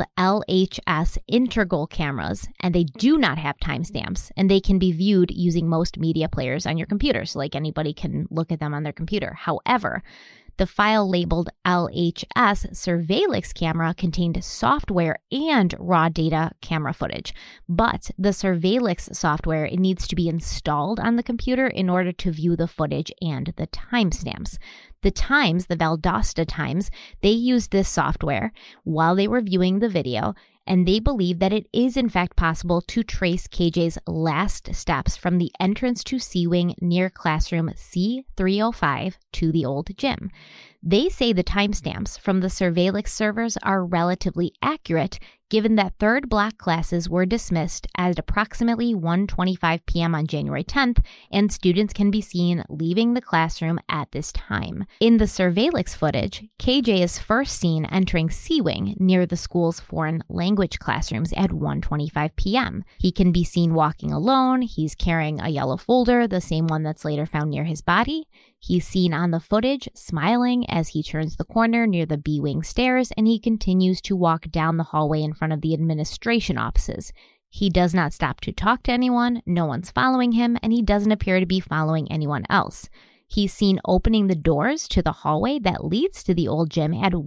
LHS Integral cameras, and they do not have timestamps, and they can be viewed using most media players on your computer, so like anybody can look at them on their computer. However, the file labeled LHS Surveillance camera contained software and raw data camera footage, but the Surveillance software, it needs to be installed on the computer in order to view the footage and the timestamps. The Times, the Valdosta Times, they used this software while they were viewing the video, and they believe that it is in fact possible to trace KJ's last steps from the entrance to C-Wing near classroom C305 to the old gym. They say the timestamps from the Surveillance servers are relatively accurate Given that third block classes were dismissed at approximately 1:25 p.m. on January 10th, and students can be seen leaving the classroom at this time. In the surveillance footage, KJ is first seen entering C Wing near the school's foreign language classrooms at 1:25 p.m. He can be seen walking alone. He's carrying a yellow folder, the same one that's later found near his body. He's seen on the footage smiling as he turns the corner near the B Wing stairs, and he continues to walk down the hallway in front of the administration offices. He does not stop to talk to anyone, no one's following him, and he doesn't appear to be following anyone else. He's seen opening the doors to the hallway that leads to the old gym at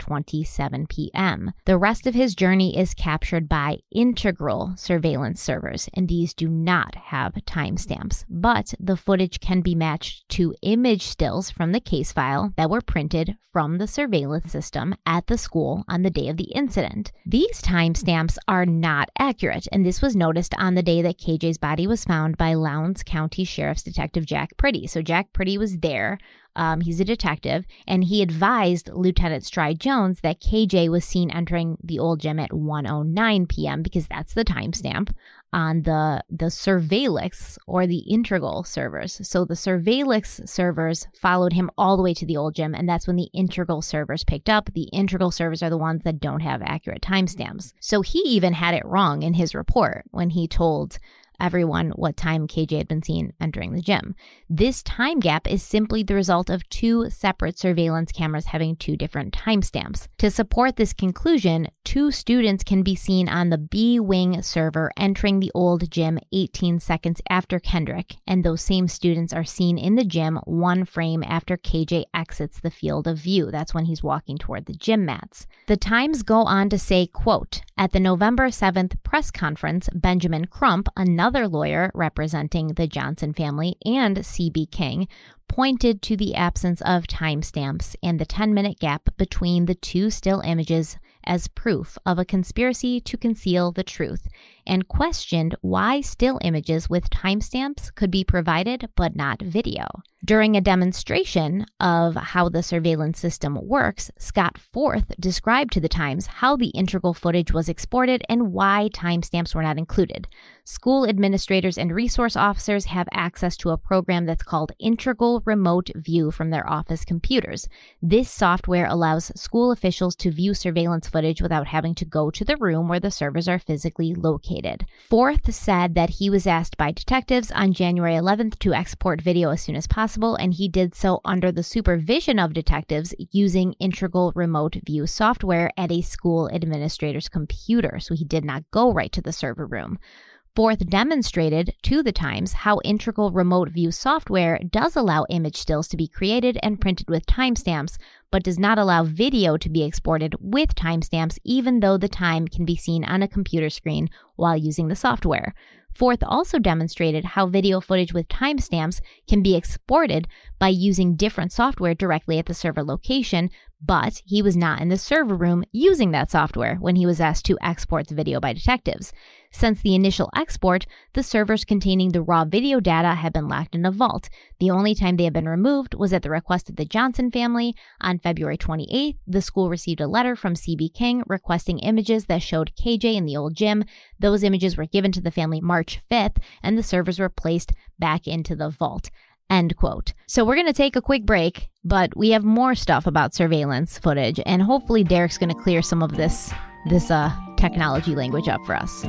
1:27 p.m. The rest of his journey is captured by integral surveillance servers, and these do not have timestamps, but the footage can be matched to image stills from the case file that were printed from the surveillance system at the school on the day of the incident. These timestamps are not accurate, and this was noticed on the day that KJ's body was found by Lowndes County Sheriff's Detective Jack Priddy. So Jack Priddy was there. He's a detective, and he advised Lieutenant Stride Jones that KJ was seen entering the old gym at 1:09 p.m. because that's the timestamp on the surveillance or the integral servers. So the surveillance servers followed him all the way to the old gym, and that's when the integral servers picked up. The integral servers are the ones that don't have accurate timestamps. So he even had it wrong in his report when he told everyone what time KJ had been seen entering the gym. This time gap is simply the result of two separate surveillance cameras having two different timestamps. To support this conclusion, two students can be seen on the B Wing server entering the old gym 18 seconds after Kendrick, and those same students are seen in the gym one frame after KJ exits the field of view. That's when he's walking toward the gym mats. The Times go on to say, quote, "At the November 7th press conference, Benjamin Crump, another lawyer representing the Johnson family, and C.B. King pointed to the absence of timestamps and the 10-minute gap between the two still images as proof of a conspiracy to conceal the truth, and questioned why still images with timestamps could be provided but not video." During a demonstration of how the surveillance system works, Scott Forth described to the Times how the integral footage was exported and why timestamps were not included. School administrators and resource officers have access to a program that's called Integral Remote View from their office computers. This software allows school officials to view surveillance footage without having to go to the room where the servers are physically located. Forth said that he was asked by detectives on January 11th to export video as soon as possible, and he did so under the supervision of detectives using Integral Remote View software at a school administrator's computer, so he did not go right to the server room. Forth demonstrated to the Times how Integral Remote View software does allow image stills to be created and printed with timestamps, but does not allow video to be exported with timestamps, even though the time can be seen on a computer screen while using the software. Forth also demonstrated how video footage with timestamps can be exported by using different software directly at the server location, but he was not in the server room using that software when he was asked to export the video by detectives. Since the initial export, the servers containing the raw video data have been locked in a vault. The only time they have been removed was at the request of the Johnson family. On February 28th, the school received a letter from C.B. King requesting images that showed KJ in the old gym. Those images were given to the family March 5th, and the servers were placed back into the vault. End quote. So we're going to take a quick break, but we have more stuff about surveillance footage, and hopefully Derek's going to clear some of this technology language up for us.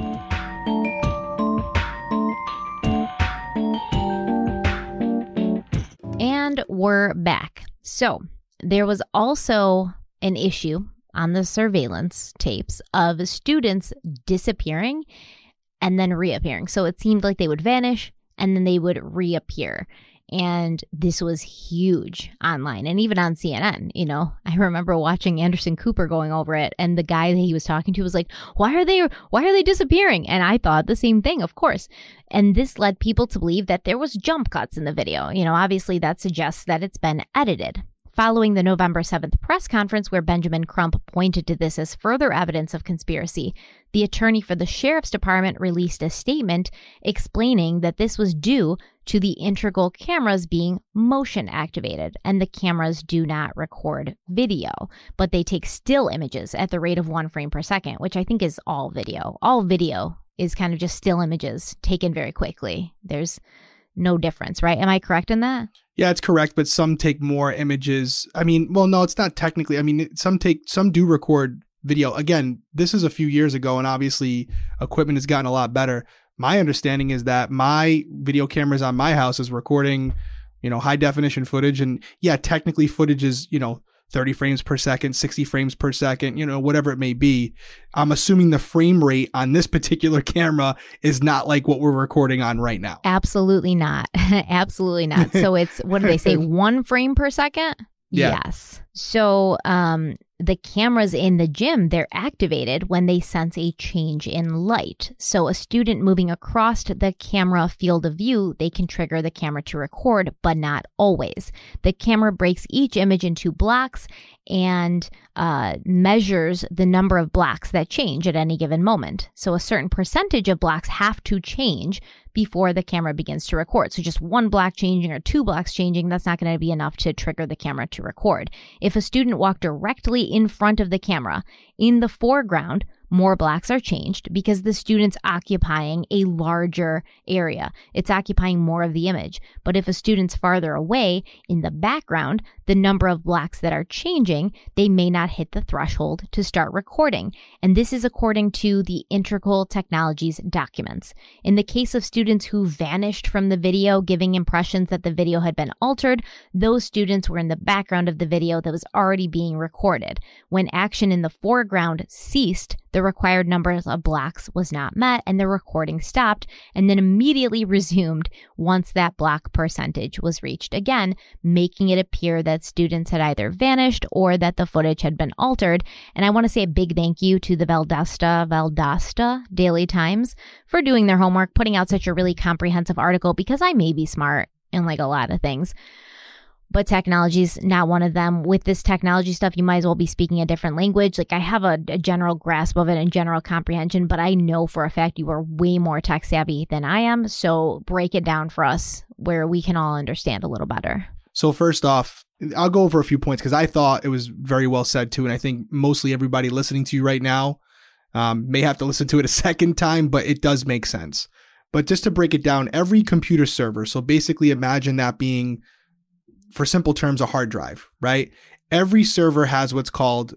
And we're back. So there was also an issue on the surveillance tapes of students disappearing and then reappearing. So it seemed like they would vanish and then they would reappear. And this was huge online and even on CNN. You know, I remember watching Anderson Cooper going over it, and the guy that he was talking to was like, why are they disappearing? And I thought the same thing, of course. And this led people to believe that there was jump cuts in the video. You know, obviously that suggests that it's been edited. Following the November 7th press conference where Benjamin Crump pointed to this as further evidence of conspiracy, the attorney for the sheriff's department released a statement explaining that this was due to the integral cameras being motion activated. And the cameras do not record video, but they take still images at the rate of 1 frame per second, which I think is all video. All video is kind of just still images taken very quickly. There's no difference, right? Am I correct in that? Yeah, it's correct, but some take more images. I mean, well, no, it's not technically. I mean, some do record video. Again, this is a few years ago, and obviously equipment has gotten a lot better. My understanding is that my video cameras on my house is recording, high definition footage. And yeah, technically footage is, 30 frames per second, 60 frames per second, whatever it may be. I'm assuming the frame rate on this particular camera is not like what we're recording on right now. Absolutely not. Absolutely not. So it's, what do they say, 1 frame per second? Yeah. Yes. So the cameras in the gym, they're activated when they sense a change in light. So a student moving across the camera field of view, they can trigger the camera to record, but not always. The camera breaks each image into blocks and measures the number of blocks that change at any given moment. So a certain percentage of blocks have to change before the camera begins to record. So just 1 block changing or 2 blocks changing, that's not going to be enough to trigger the camera to record. If a student walked directly in front of the camera, in the foreground, more blocks are changed because the student's occupying a larger area. It's occupying more of the image. But if a student's farther away in the background, the number of blocks that are changing, they may not hit the threshold to start recording. And this is according to the Integral Technologies documents. In the case of students who vanished from the video, giving impressions that the video had been altered, those students were in the background of the video that was already being recorded. When action in the foreground ceased, the required number of blocks was not met and the recording stopped and then immediately resumed once that block percentage was reached again, making it appear that students had either vanished or that the footage had been altered. And I want to say a big thank you to the Valdosta Daily Times for doing their homework, putting out such a really comprehensive article, because I may be smart in like a lot of things, but technology is not one of them. With this technology stuff, you might as well be speaking a different language. Like, I have a general grasp of it and general comprehension, but I know for a fact you are way more tech savvy than I am. So break it down for us where we can all understand a little better. So first off, I'll go over a few points because I thought it was very well said too. And I think mostly everybody listening to you right now may have to listen to it a second time, but it does make sense. But just to break it down, every computer server, so basically imagine that being, for simple terms, a hard drive, right? Every server has what's called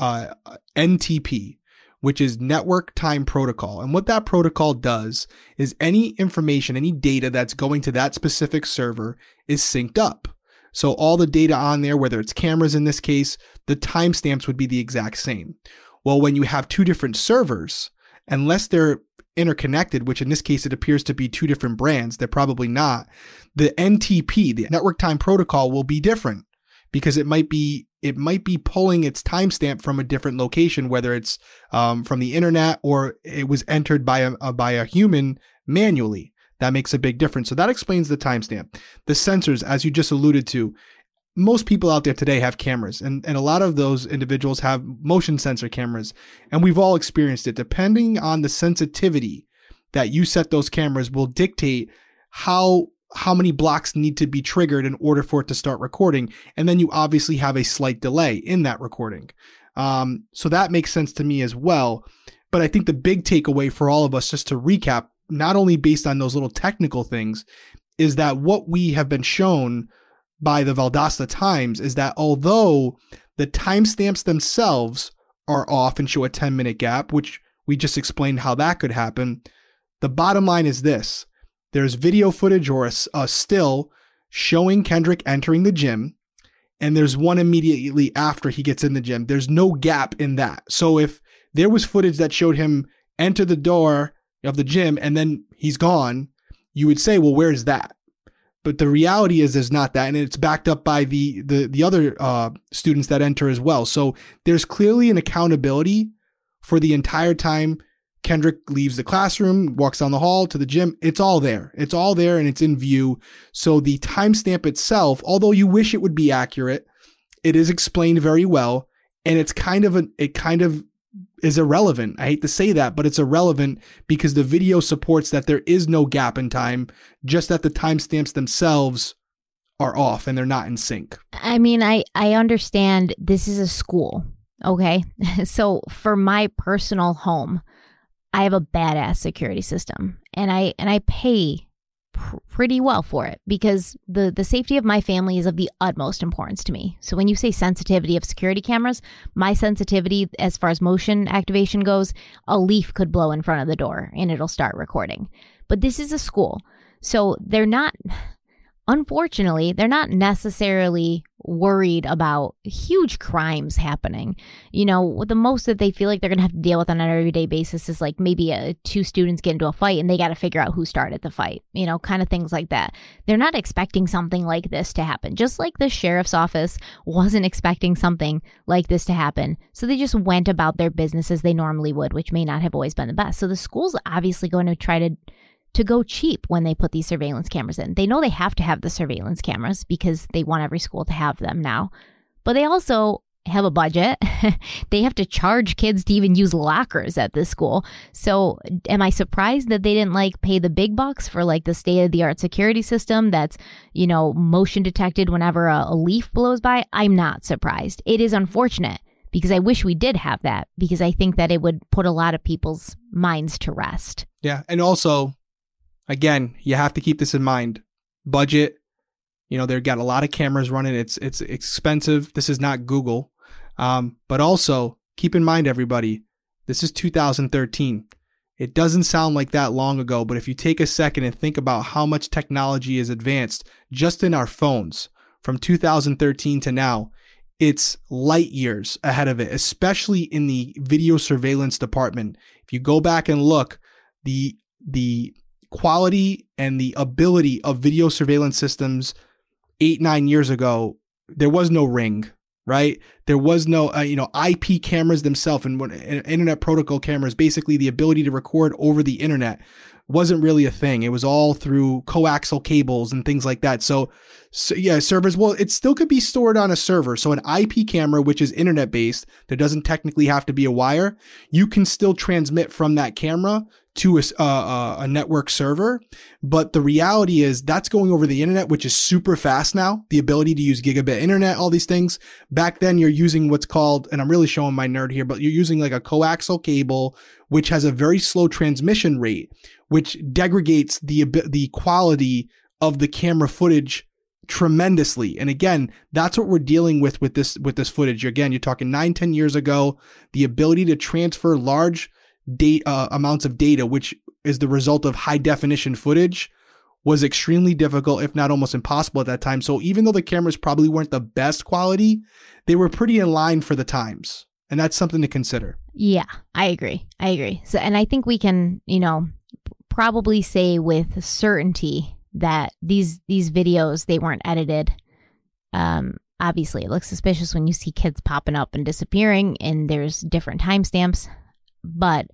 NTP, which is Network Time Protocol. And what that protocol does is any information, any data that's going to that specific server is synced up. So all the data on there, whether it's cameras in this case, the timestamps would be the exact same. Well, when you have 2 different servers, unless they're interconnected, which in this case it appears to be 2 different brands, they're probably not, the NTP, the Network Time Protocol, will be different because it might be pulling its timestamp from a different location, whether it's from the internet or it was entered by a human manually. That makes a big difference. So that explains the timestamp. The sensors, as you just alluded to, most people out there today have cameras, and a lot of those individuals have motion sensor cameras, and we've all experienced it. Depending on the sensitivity that you set those cameras will dictate how many blocks need to be triggered in order for it to start recording, and then you obviously have a slight delay in that recording. So that makes sense to me as well. But I think the big takeaway for all of us, just to recap, not only based on those little technical things, is that what we have been shown by the Valdosta Times is that although the timestamps themselves are off and show a 10-minute gap, which we just explained how that could happen, the bottom line is this. There's video footage or a still showing Kendrick entering the gym, and there's one immediately after he gets in the gym. There's no gap in that. So if there was footage that showed him enter the door of the gym and then he's gone, you would say, well, where's that? But the reality is there's not that, and it's backed up by the other students that enter as well. So there's clearly an accountability for the entire time Kendrick leaves the classroom, walks down the hall to the gym. It's all there. It's all there and it's in view. So the timestamp itself, although you wish it would be accurate, it is explained very well, and it kind of is irrelevant. I hate to say that, but it's irrelevant because the video supports that there is no gap in time, just that the timestamps themselves are off and they're not in sync. I mean, I understand this is a school, okay? So for my personal home, I have a badass security system, and I pay pretty well for it because the safety of my family is of the utmost importance to me. So when you say sensitivity of security cameras, my sensitivity as far as motion activation goes, a leaf could blow in front of the door and it'll start recording. But this is a school. So unfortunately, they're not necessarily worried about huge crimes happening. You know, the most that they feel like they're going to have to deal with on an everyday basis is like maybe two students get into a fight and they got to figure out who started the fight, you know, kind of things like that. They're not expecting something like this to happen, just like the sheriff's office wasn't expecting something like this to happen. So they just went about their business as they normally would, which may not have always been the best. So the school's obviously going to try to go cheap when they put these surveillance cameras in. They know they have to have the surveillance cameras because they want every school to have them now. But they also have a budget. They have to charge kids to even use lockers at this school. So am I surprised that they didn't like pay the big bucks for like the state-of-the-art security system that's, you know, motion detected whenever a leaf blows by? I'm not surprised. It is unfortunate because I wish we did have that because I think that it would put a lot of people's minds to rest. Yeah. And also, again, you have to keep this in mind. Budget, you know, they've got a lot of cameras running. It's expensive. This is not Google. But also, keep in mind, everybody, this is 2013. It doesn't sound like that long ago, but if you take a second and think about how much technology is advanced just in our phones from 2013 to now, it's light years ahead of it, especially in the video surveillance department. If you go back and look, the quality and the ability of video surveillance systems 8-9 years ago, there was no Ring, right? There was no, IP cameras themselves and internet protocol cameras, basically the ability to record over the internet wasn't really a thing. It was all through coaxial cables and things like that. So yeah, servers, well, it still could be stored on a server. So an IP camera, which is internet based, there doesn't technically have to be a wire. You can still transmit from that camera to a network server. But the reality is that's going over the internet, which is super fast now. The ability to use gigabit internet, all these things. Back then you're using what's called, and I'm really showing my nerd here, but you're using like a coaxial cable, which has a very slow transmission rate, which degrades the quality of the camera footage tremendously. And again, that's what we're dealing with this footage. Again, you're talking 9-10 years ago, the ability to transfer large amounts of data, which is the result of high definition footage, was extremely difficult, if not almost impossible at that time. So even though the cameras probably weren't the best quality, they were pretty in line for the times. And that's something to consider. Yeah, I agree. So, and I think we can, probably say with certainty that these videos, they weren't edited. Obviously, it looks suspicious when you see kids popping up and disappearing and there's different timestamps, but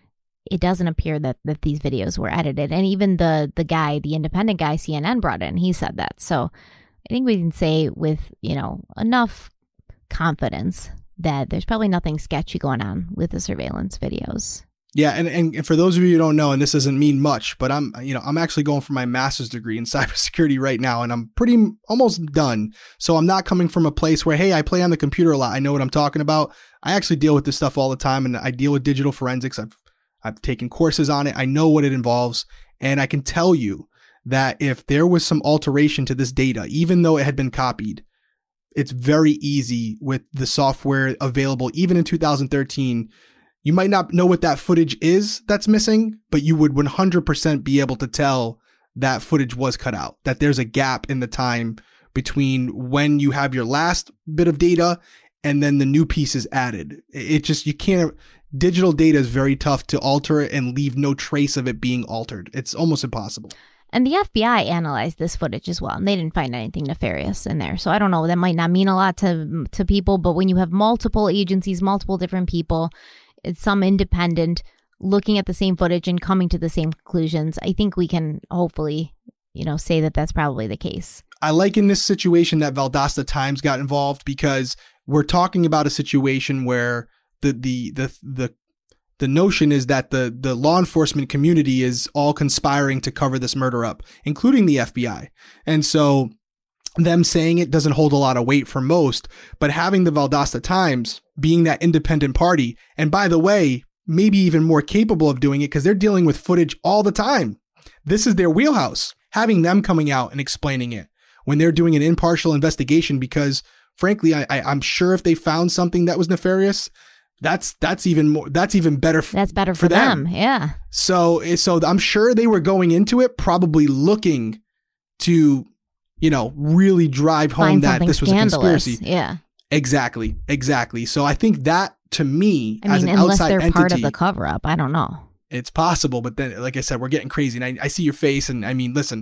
it doesn't appear that these videos were edited. And even the independent guy CNN brought in, he said that. So I think we can say with, enough confidence that there's probably nothing sketchy going on with the surveillance videos. Yeah, and for those of you who don't know, and this doesn't mean much, but I'm actually going for my master's degree in cybersecurity right now, and I'm pretty almost done. So I'm not coming from a place where, hey, I play on the computer a lot, I know what I'm talking about. I actually deal with this stuff all the time, and I deal with digital forensics. I've taken courses on it. I know what it involves, and I can tell you that if there was some alteration to this data, even though it had been copied, it's very easy with the software available, even in 2013. You might not know what that footage is that's missing, but you would 100% be able to tell that footage was cut out, that there's a gap in the time between when you have your last bit of data and then the new piece is added. Digital data is very tough to alter and leave no trace of it being altered. It's almost impossible. And the FBI analyzed this footage as well, and they didn't find anything nefarious in there. So I don't know, that might not mean a lot to people, but when you have multiple agencies, multiple different people, it's some independent looking at the same footage and coming to the same conclusions, I think we can hopefully, say that that's probably the case. I like in this situation that Valdosta Times got involved because we're talking about a situation where the notion is that the law enforcement community is all conspiring to cover this murder up, including the FBI. And so them saying it doesn't hold a lot of weight for most, but having the Valdosta Times being that independent party, and by the way, maybe even more capable of doing it because they're dealing with footage all the time. This is their wheelhouse. Having them coming out and explaining it when they're doing an impartial investigation, because frankly, I'm sure if they found something that was nefarious, that's even better. That's better for them. Yeah. So I'm sure they were going into it probably looking to, really drive home that this was a conspiracy. Yeah. Exactly. So I think that, to me, as an unless outside they're entity, part of the cover up, I don't know. It's possible, but then, like I said, we're getting crazy, and I see your face, and I mean, listen.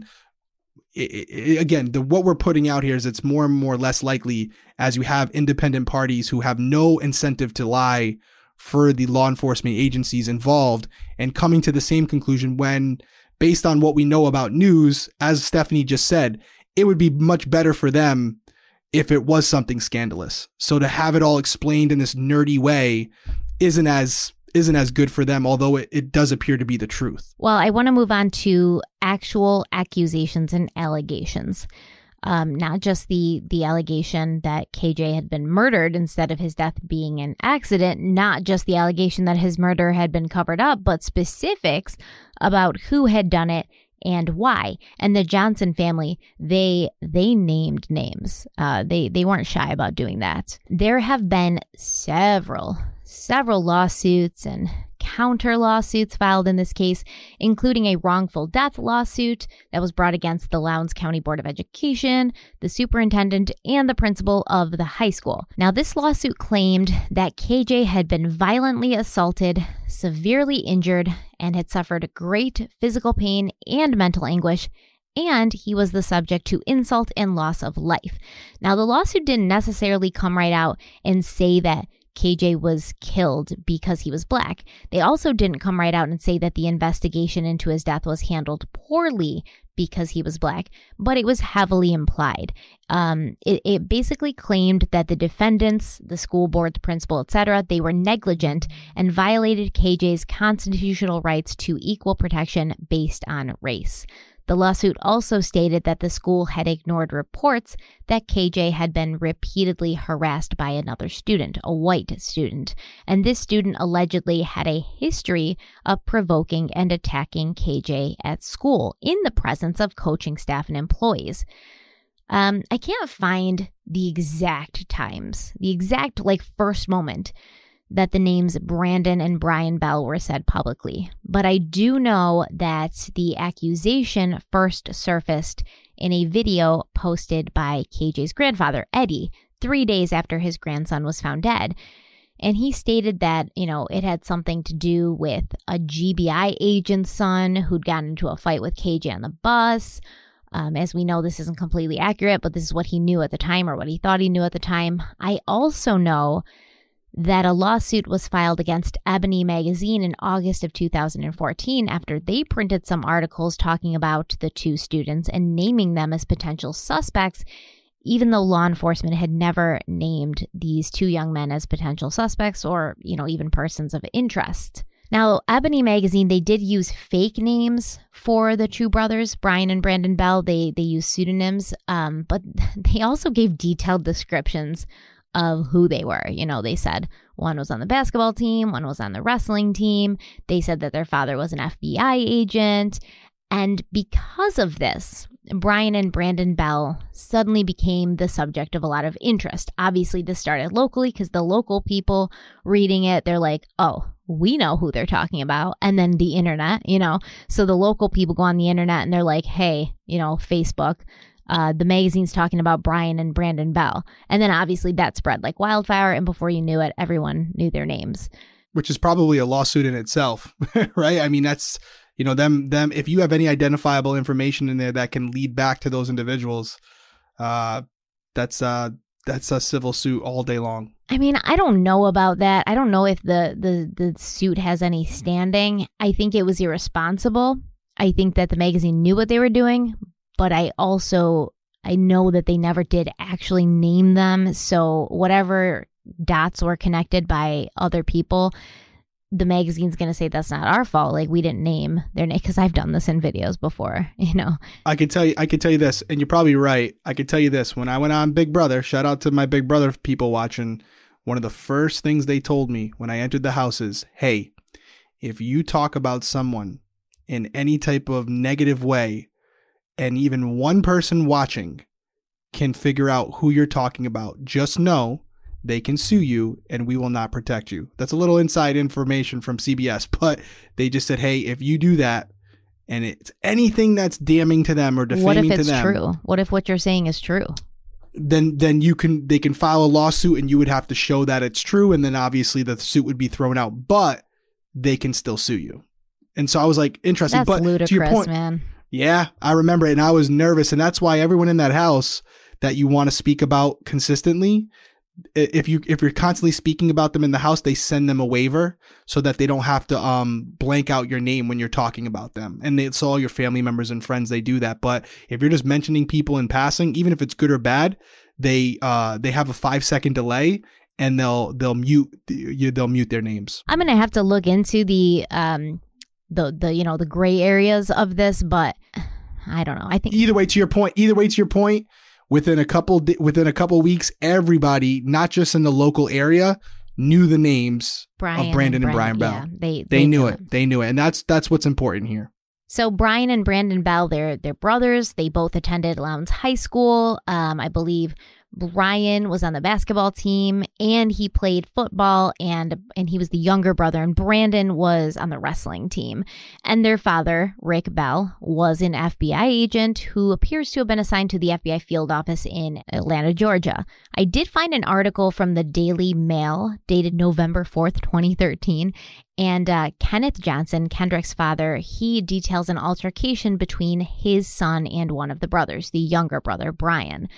Again, what we're putting out here is it's more and more less likely as you have independent parties who have no incentive to lie for the law enforcement agencies involved and coming to the same conclusion when, based on what we know about news, as Stephanie just said, it would be much better for them if it was something scandalous. So to have it all explained in this nerdy way isn't as good for them, although it does appear to be the truth. Well, I want to move on to actual accusations and allegations. Not just the allegation that KJ had been murdered instead of his death being an accident, not just the allegation that his murder had been covered up, but specifics about who had done it and why. And the Johnson family, they named names. They weren't shy about doing that. There have been several lawsuits and counter lawsuits filed in this case, including a wrongful death lawsuit that was brought against the Lowndes County Board of Education, the superintendent, and the principal of the high school. Now, this lawsuit claimed that KJ had been violently assaulted, severely injured, and had suffered great physical pain and mental anguish, and he was the subject to insult and loss of life. Now, the lawsuit didn't necessarily come right out and say that KJ was killed because he was Black. They also didn't come right out and say that the investigation into his death was handled poorly because he was Black, but it was heavily implied. It basically claimed that the defendants, the school board, the principal, etc., they were negligent and violated KJ's constitutional rights to equal protection based on race. The lawsuit also stated that the school had ignored reports that KJ had been repeatedly harassed by another student, a white student, and this student allegedly had a history of provoking and attacking KJ at school in the presence of coaching staff and employees. I can't find the exact times, the exact first moment that the names Brandon and Brian Bell were said publicly. But I do know that the accusation first surfaced in a video posted by KJ's grandfather, Eddie, 3 days after his grandson was found dead. And he stated that, it had something to do with a GBI agent's son who'd gotten into a fight with KJ on the bus. As we know, this isn't completely accurate, but this is what he knew at the time, or what he thought he knew at the time. I also know that a lawsuit was filed against Ebony Magazine in August of 2014 after they printed some articles talking about the two students and naming them as potential suspects, even though law enforcement had never named these two young men as potential suspects or, even persons of interest. Now, Ebony Magazine, they did use fake names for the two brothers, Brian and Brandon Bell. They used pseudonyms, but they also gave detailed descriptions of who they were. They said one was on the basketball team, one was on the wrestling team. They said that their father was an FBI agent. And because of this, Brian and Brandon Bell suddenly became the subject of a lot of interest. Obviously, this started locally because the local people reading it, they're like, oh, we know who they're talking about. And then the internet, so the local people go on the internet and they're like, hey, Facebook, the magazine's talking about Brian and Brandon Bell. And then obviously that spread like wildfire. And before you knew it, everyone knew their names. Which is probably a lawsuit in itself, right? I mean, that's, them, if you have any identifiable information in there that can lead back to those individuals, that's a civil suit all day long. I mean, I don't know about that. I don't know if the suit has any standing. I think it was irresponsible. I think that the magazine knew what they were doing. But I know that they never did actually name them. So whatever dots were connected by other people, the magazine's going to say that's not our fault. Like, we didn't name their name, because I've done this in videos before, you know. I could tell you this, and you're probably right. I could tell you this. When I went on Big Brother, shout out to my Big Brother people watching, one of the first things they told me when I entered the house is, hey, if you talk about someone in any type of negative way, and even one person watching can figure out who you're talking about, just know they can sue you and we will not protect you. That's a little inside information from CBS, but they just said, hey, if you do that and it's anything that's damning to them or defaming to them. What if it's true? What if what you're saying is true? Then they can file a lawsuit and you would have to show that it's true. And then obviously the suit would be thrown out, but they can still sue you. And so I was like, interesting. That's but ludicrous, to your point, man. Yeah, I remember it, and I was nervous. And that's why everyone in that house that you want to speak about consistently, if you're constantly speaking about them in the house, they send them a waiver so that they don't have to blank out your name when you're talking about them. And it's all your family members and friends, they do that. But if you're just mentioning people in passing, even if it's good or bad, they have a 5-second delay and they'll mute their names. I'm gonna have to look into the gray areas of this, but I don't know. I think either way to your point. Within a couple weeks, everybody, not just in the local area, knew the names of Brandon and Brian Bell. Yeah, they knew it. They knew it, and that's what's important here. So Brian and Brandon Bell, they're brothers. They both attended Lowndes High School. I believe Brian was on the basketball team and he played football, and he was the younger brother, and Brandon was on the wrestling team. And their father, Rick Bell, was an FBI agent who appears to have been assigned to the FBI field office in Atlanta, Georgia. I did find an article from the Daily Mail dated November 4th, 2013. And Kenneth Johnson, Kendrick's father, he details an altercation between his son and one of the brothers, the younger brother, Brian.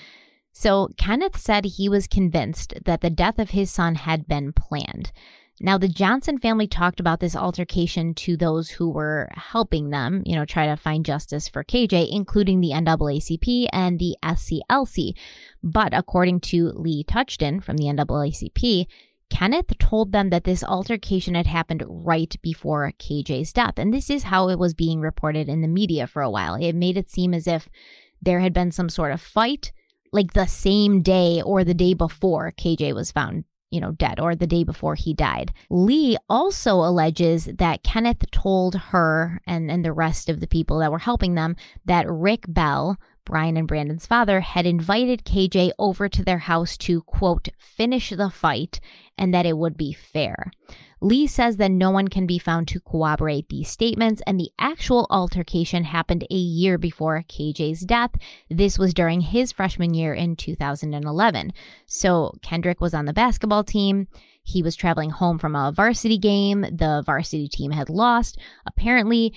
So Kenneth said he was convinced that the death of his son had been planned. Now, the Johnson family talked about this altercation to those who were helping them, try to find justice for KJ, including the NAACP and the SCLC. But according to Lee Touchton from the NAACP, Kenneth told them that this altercation had happened right before KJ's death. And this is how it was being reported in the media for a while. It made it seem as if there had been some sort of fight, like the same day or the day before KJ was found, dead, or the day before he died. Lee also alleges that Kenneth told her and the rest of the people that were helping them that Rick Bell, Brian and Brandon's father, had invited KJ over to their house to, quote, finish the fight, and that it would be fair. Lee says that no one can be found to corroborate these statements, and the actual altercation happened a year before KJ's death. This was during his freshman year in 2011. So Kendrick was on the basketball team. He was traveling home from a varsity game. The varsity team had lost. Apparently,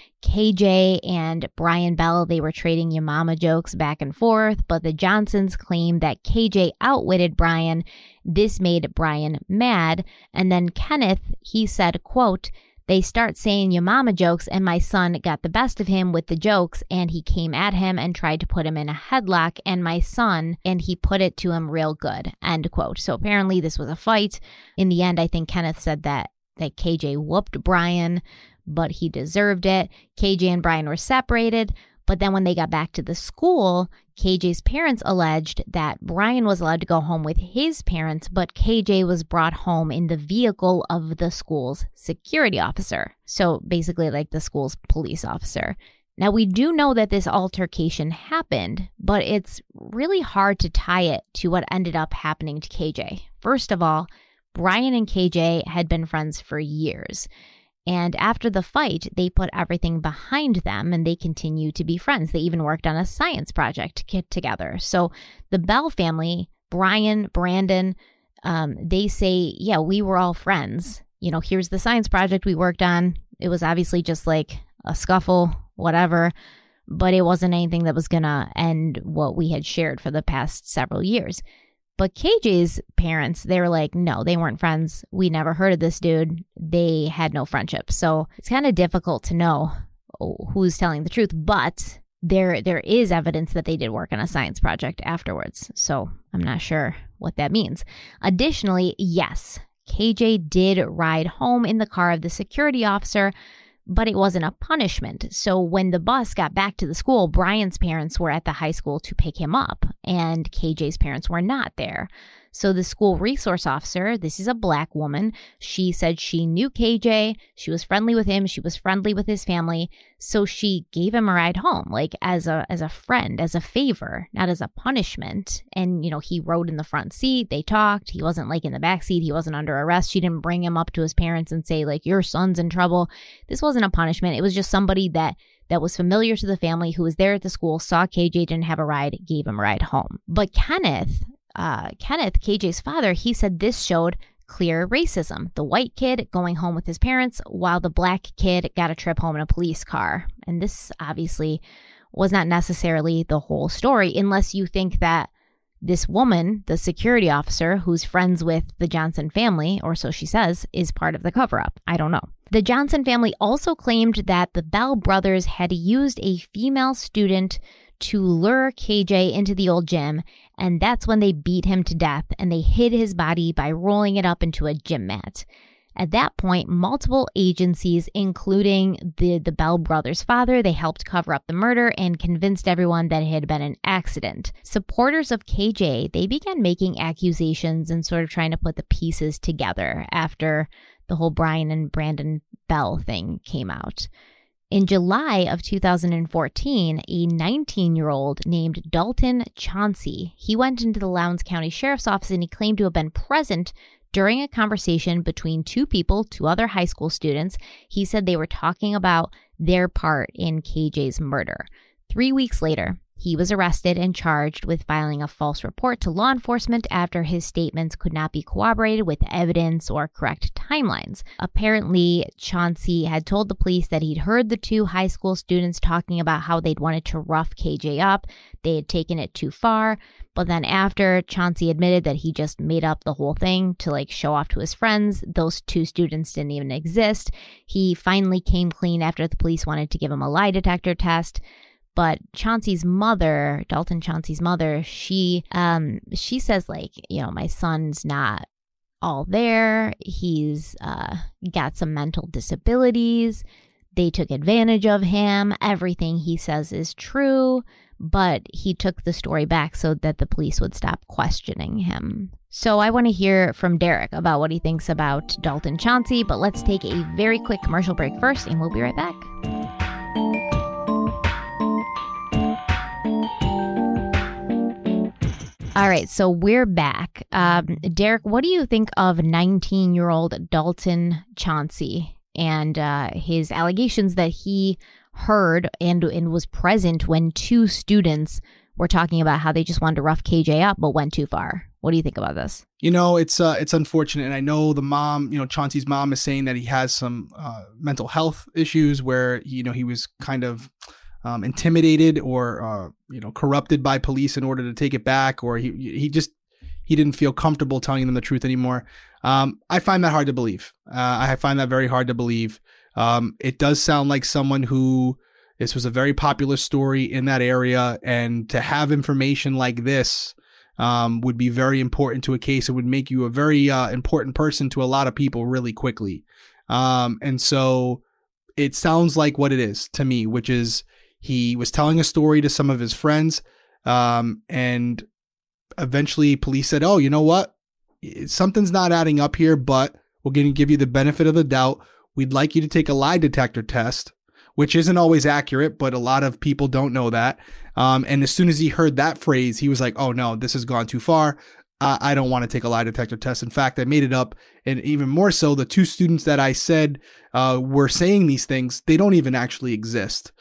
KJ and Brian Bell, they were trading your mama jokes back and forth, but the Johnsons claimed that KJ outwitted Brian. This made Brian mad. And then Kenneth, he said, quote, they start saying your mama jokes, and my son got the best of him with the jokes, and he came at him and tried to put him in a headlock, and he put it to him real good, end quote. So apparently this was a fight. In the end, I think Kenneth said that KJ whooped Brian, but he deserved it. KJ and Brian were separated. But then when they got back to the school, KJ's parents alleged that Brian was allowed to go home with his parents, but KJ was brought home in the vehicle of the school's security officer. So basically like the school's police officer. Now, we do know that this altercation happened, but it's really hard to tie it to what ended up happening to KJ. First of all, Brian and KJ had been friends for years. And after the fight, they put everything behind them and they continue to be friends. They even worked on a science project together. So the Bell family, Brian, Brandon, they say, yeah, we were all friends. Here's the science project we worked on. It was obviously just like a scuffle, whatever, but it wasn't anything that was going to end what we had shared for the past several years. But KJ's parents, they were like, no, they weren't friends. We never heard of this dude. They had no friendship. So it's kind of difficult to know who's telling the truth. But there is evidence that they did work on a science project afterwards. So I'm not sure what that means. Additionally, yes, KJ did ride home in the car of the security officer, but it wasn't a punishment. So when the bus got back to the school, Brian's parents were at the high school to pick him up, and KJ's parents were not there. So the school resource officer, this is a Black woman, she said she knew KJ, she was friendly with him, she was friendly with his family, so she gave him a ride home, like as a friend, as a favor, not as a punishment. And, he rode in the front seat, they talked, he wasn't like in the back seat, he wasn't under arrest, she didn't bring him up to his parents and say like, your son's in trouble. This wasn't a punishment, it was just somebody that was familiar to the family who was there at the school, saw KJ, didn't have a ride, gave him a ride home. But Kenneth, KJ's father, he said this showed clear racism. The white kid going home with his parents while the Black kid got a trip home in a police car. And this obviously was not necessarily the whole story, unless you think that this woman, the security officer who's friends with the Johnson family, or so she says, is part of the cover-up. I don't know. The Johnson family also claimed that the Bell brothers had used a female student to lure KJ into the old gym, and that's when they beat him to death and they hid his body by rolling it up into a gym mat. At that point, multiple agencies, including the Bell brothers' father, they helped cover up the murder and convinced everyone that it had been an accident. Supporters of KJ, they began making accusations and sort of trying to put the pieces together after the whole Brian and Brandon Bell thing came out. In July of 2014, a 19-year-old named Dalton Chauncey, he went into the Lowndes County Sheriff's Office and he claimed to have been present during a conversation between two other high school students. He said they were talking about their part in KJ's murder. 3 weeks later, he was arrested and charged with filing a false report to law enforcement after his statements could not be corroborated with evidence or correct timelines. Apparently, Chauncey had told the police that he'd heard the two high school students talking about how they'd wanted to rough KJ up. They had taken it too far. But then after Chauncey admitted that he just made up the whole thing to show off to his friends, those two students didn't even exist. He finally came clean after the police wanted to give him a lie detector test. But Chauncey's mother, Dalton Chauncey's mother, she says my son's not all there. He's got some mental disabilities. They took advantage of him. Everything he says is true, but he took the story back so that the police would stop questioning him. So I want to hear from Derek about what he thinks about Dalton Chauncey, but let's take a very quick commercial break first, and we'll be right back. All right, so we're back. Derek, what do you think of 19-year-old Dalton Chauncey and his allegations that he heard and was present when two students were talking about how they just wanted to rough KJ up but went too far? What do you think about this? It's unfortunate. And I know the mom, Chauncey's mom is saying that he has some mental health issues where, he was kind of intimidated or, corrupted by police in order to take it back, or he didn't feel comfortable telling them the truth anymore. I find that hard to believe. I find that very hard to believe. It does sound like someone who, this was a very popular story in that area, and to have information like this would be very important to a case. It would make you a very important person to a lot of people really quickly. And so it sounds like what it is to me, which is he was telling a story to some of his friends, and eventually police said, oh, you know what? Something's not adding up here, but we're going to give you the benefit of the doubt. We'd like you to take a lie detector test, which isn't always accurate, but a lot of people don't know that. And as soon as he heard that phrase, he was like, oh no, this has gone too far. I don't want to take a lie detector test. In fact, I made it up. And even more so, the two students that I said were saying these things, they don't even actually exist.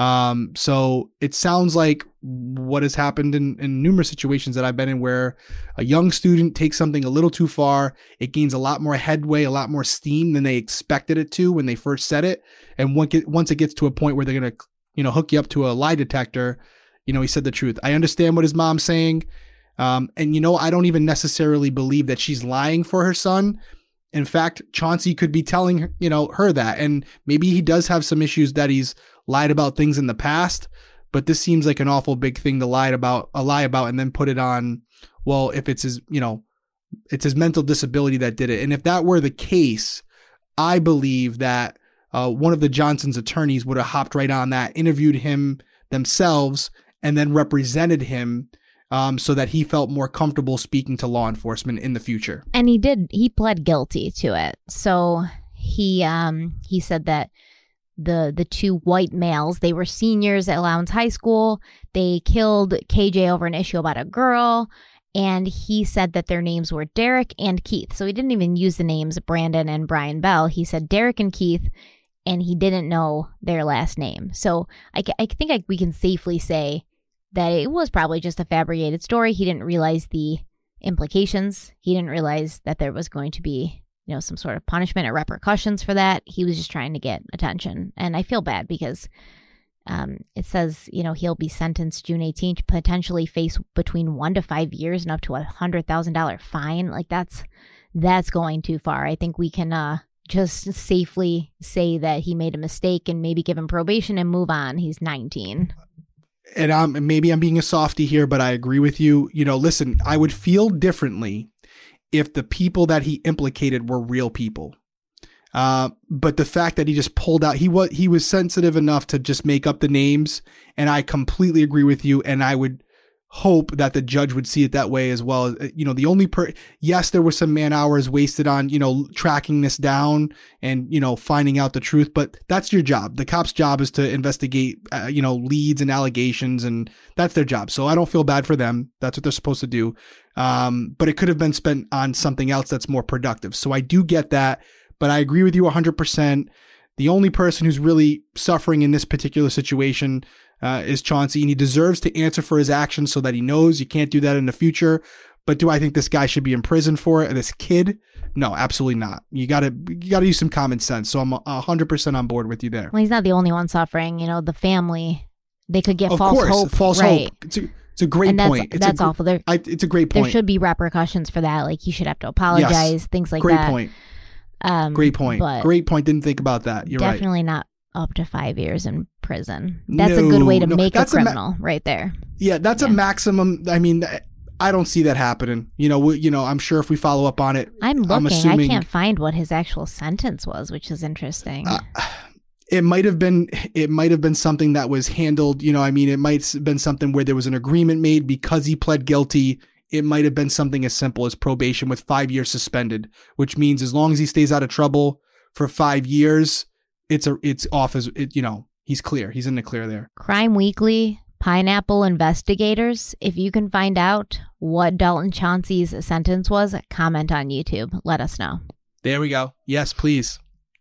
So it sounds like what has happened in numerous situations that I've been in, where a young student takes something a little too far. It gains a lot more headway, a lot more steam than they expected it to when they first said it. And once it gets to a point where they're going to, hook you up to a lie detector, he said the truth. I understand what his mom's saying. And I don't even necessarily believe that she's lying for her son. In fact, Chauncey could be telling her, her that, and maybe he does have some issues that he's lied about things in the past. but this seems like an awful big thing to lie about, and then put it on, well, if it's his, it's his mental disability that did it. And if that were the case, I believe that one of the Johnson's attorneys would have hopped right on that, interviewed him themselves, and then represented him so that he felt more comfortable speaking to law enforcement in the future. And he pled guilty to it. So he said that the two white males, they were seniors at Lowndes High School. They killed KJ over an issue about a girl. And he said that their names were Derek and Keith. So he didn't even use the names Brandon and Brian Bell. He said Derek and Keith, and he didn't know their last name. So I think we can safely say that it was probably just a fabricated story. He didn't realize the implications. He didn't realize that there was going to be, some sort of punishment or repercussions for that. He was just trying to get attention. And I feel bad because it says, he'll be sentenced June 18th, potentially face between 1 to 5 years and up to $100,000 fine. Like that's going too far. I think we can just safely say that he made a mistake and maybe give him probation and move on. He's 19. And maybe I'm being a softie here, but I agree with you. Listen, I would feel differently if the people that he implicated were real people. But the fact that he just pulled out, he was sensitive enough to just make up the names. And I completely agree with you. And I would hope that the judge would see it that way as well. The only yes, there were some man hours wasted on, tracking this down and, finding out the truth, but that's your job. The cop's job is to investigate, leads and allegations, and that's their job. So I don't feel bad for them. That's what they're supposed to do. But it could have been spent on something else that's more productive. So I do get that, but I agree with you 100%. The only person who's really suffering in this particular situation is Chauncey, and he deserves to answer for his actions so that he knows you can't do that in the future. But do I think this guy should be in prison for it? This kid? No, absolutely not. You gotta use some common sense. So I'm 100% on board with you there. Well, he's not the only one suffering. The family, they could get of false course, hope. False right. hope. It's a great point. That's awful. It's a great point. There should be repercussions for that. Like, he should have to apologize, yes. Things like great that. Point. Great point. Great point. Didn't think about that. You're definitely right. not up to 5 years in prison. That's a good way to make a criminal right there. Yeah, that's a maximum. I mean, I don't see that happening. I'm sure if we follow up on it, I'm looking. Assuming, I can't find what his actual sentence was, which is interesting. It might have been something that was handled. It might have been something where there was an agreement made because he pled guilty. It might have been something as simple as probation with 5 years suspended, which means as long as he stays out of trouble for 5 years, it's off as he's clear. He's in the clear there. Crime Weekly, Pineapple investigators. If you can find out what Dalton Chauncey's sentence was, comment on YouTube. Let us know. There we go. Yes, please.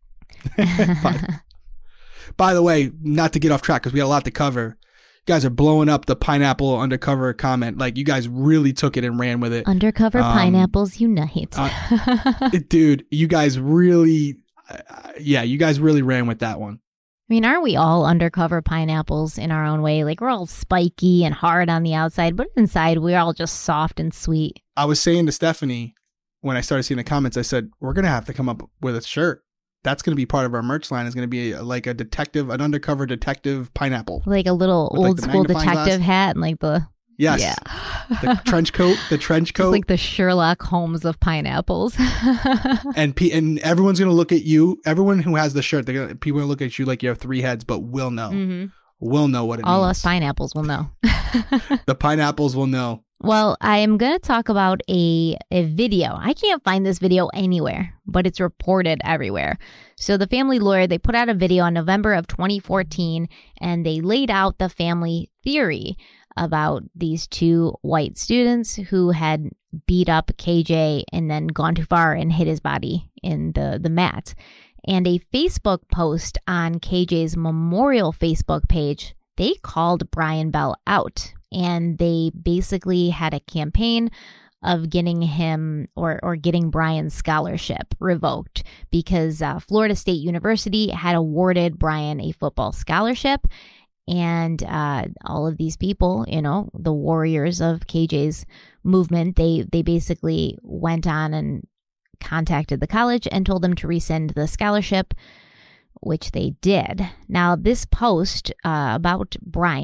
By the way, not to get off track because we got a lot to cover. You guys are blowing up the Pineapple undercover comment. Like, you guys really took it and ran with it. Undercover Pineapples unite. Dude, you guys really, you guys really ran with that one. I mean, aren't we all undercover pineapples in our own way? Like, we're all spiky and hard on the outside, but inside we're all just soft and sweet. I was saying to Stephanie when I started seeing the comments, I said, we're going to have to come up with a shirt. That's going to be part of our merch line. Is going to be like an undercover detective pineapple. Like a little old school detective hat and like the... Yes. Yeah. The trench coat. It's like the Sherlock Holmes of pineapples. and everyone's going to look at you. Everyone who has the shirt, people are going to look at you like you have 3 heads, but we'll know. Mm-hmm. We'll know what it means. All us pineapples will know. The pineapples will know. Well, I am going to talk about a video. I can't find this video anywhere, but it's reported everywhere. So the family lawyer, they put out a video in November of 2014, and they laid out the family theory about these 2 white students who had beat up KJ and then gone too far and hit his body in the mat. And a Facebook post on KJ's memorial Facebook page, they called Brian Bell out. And they basically had a campaign of getting him or getting Brian's scholarship revoked because Florida State University had awarded Brian a football scholarship. And all of these people, the warriors of KJ's movement, they basically went on and contacted the college and told them to rescind the scholarship, which they did. Now, this post about Brian,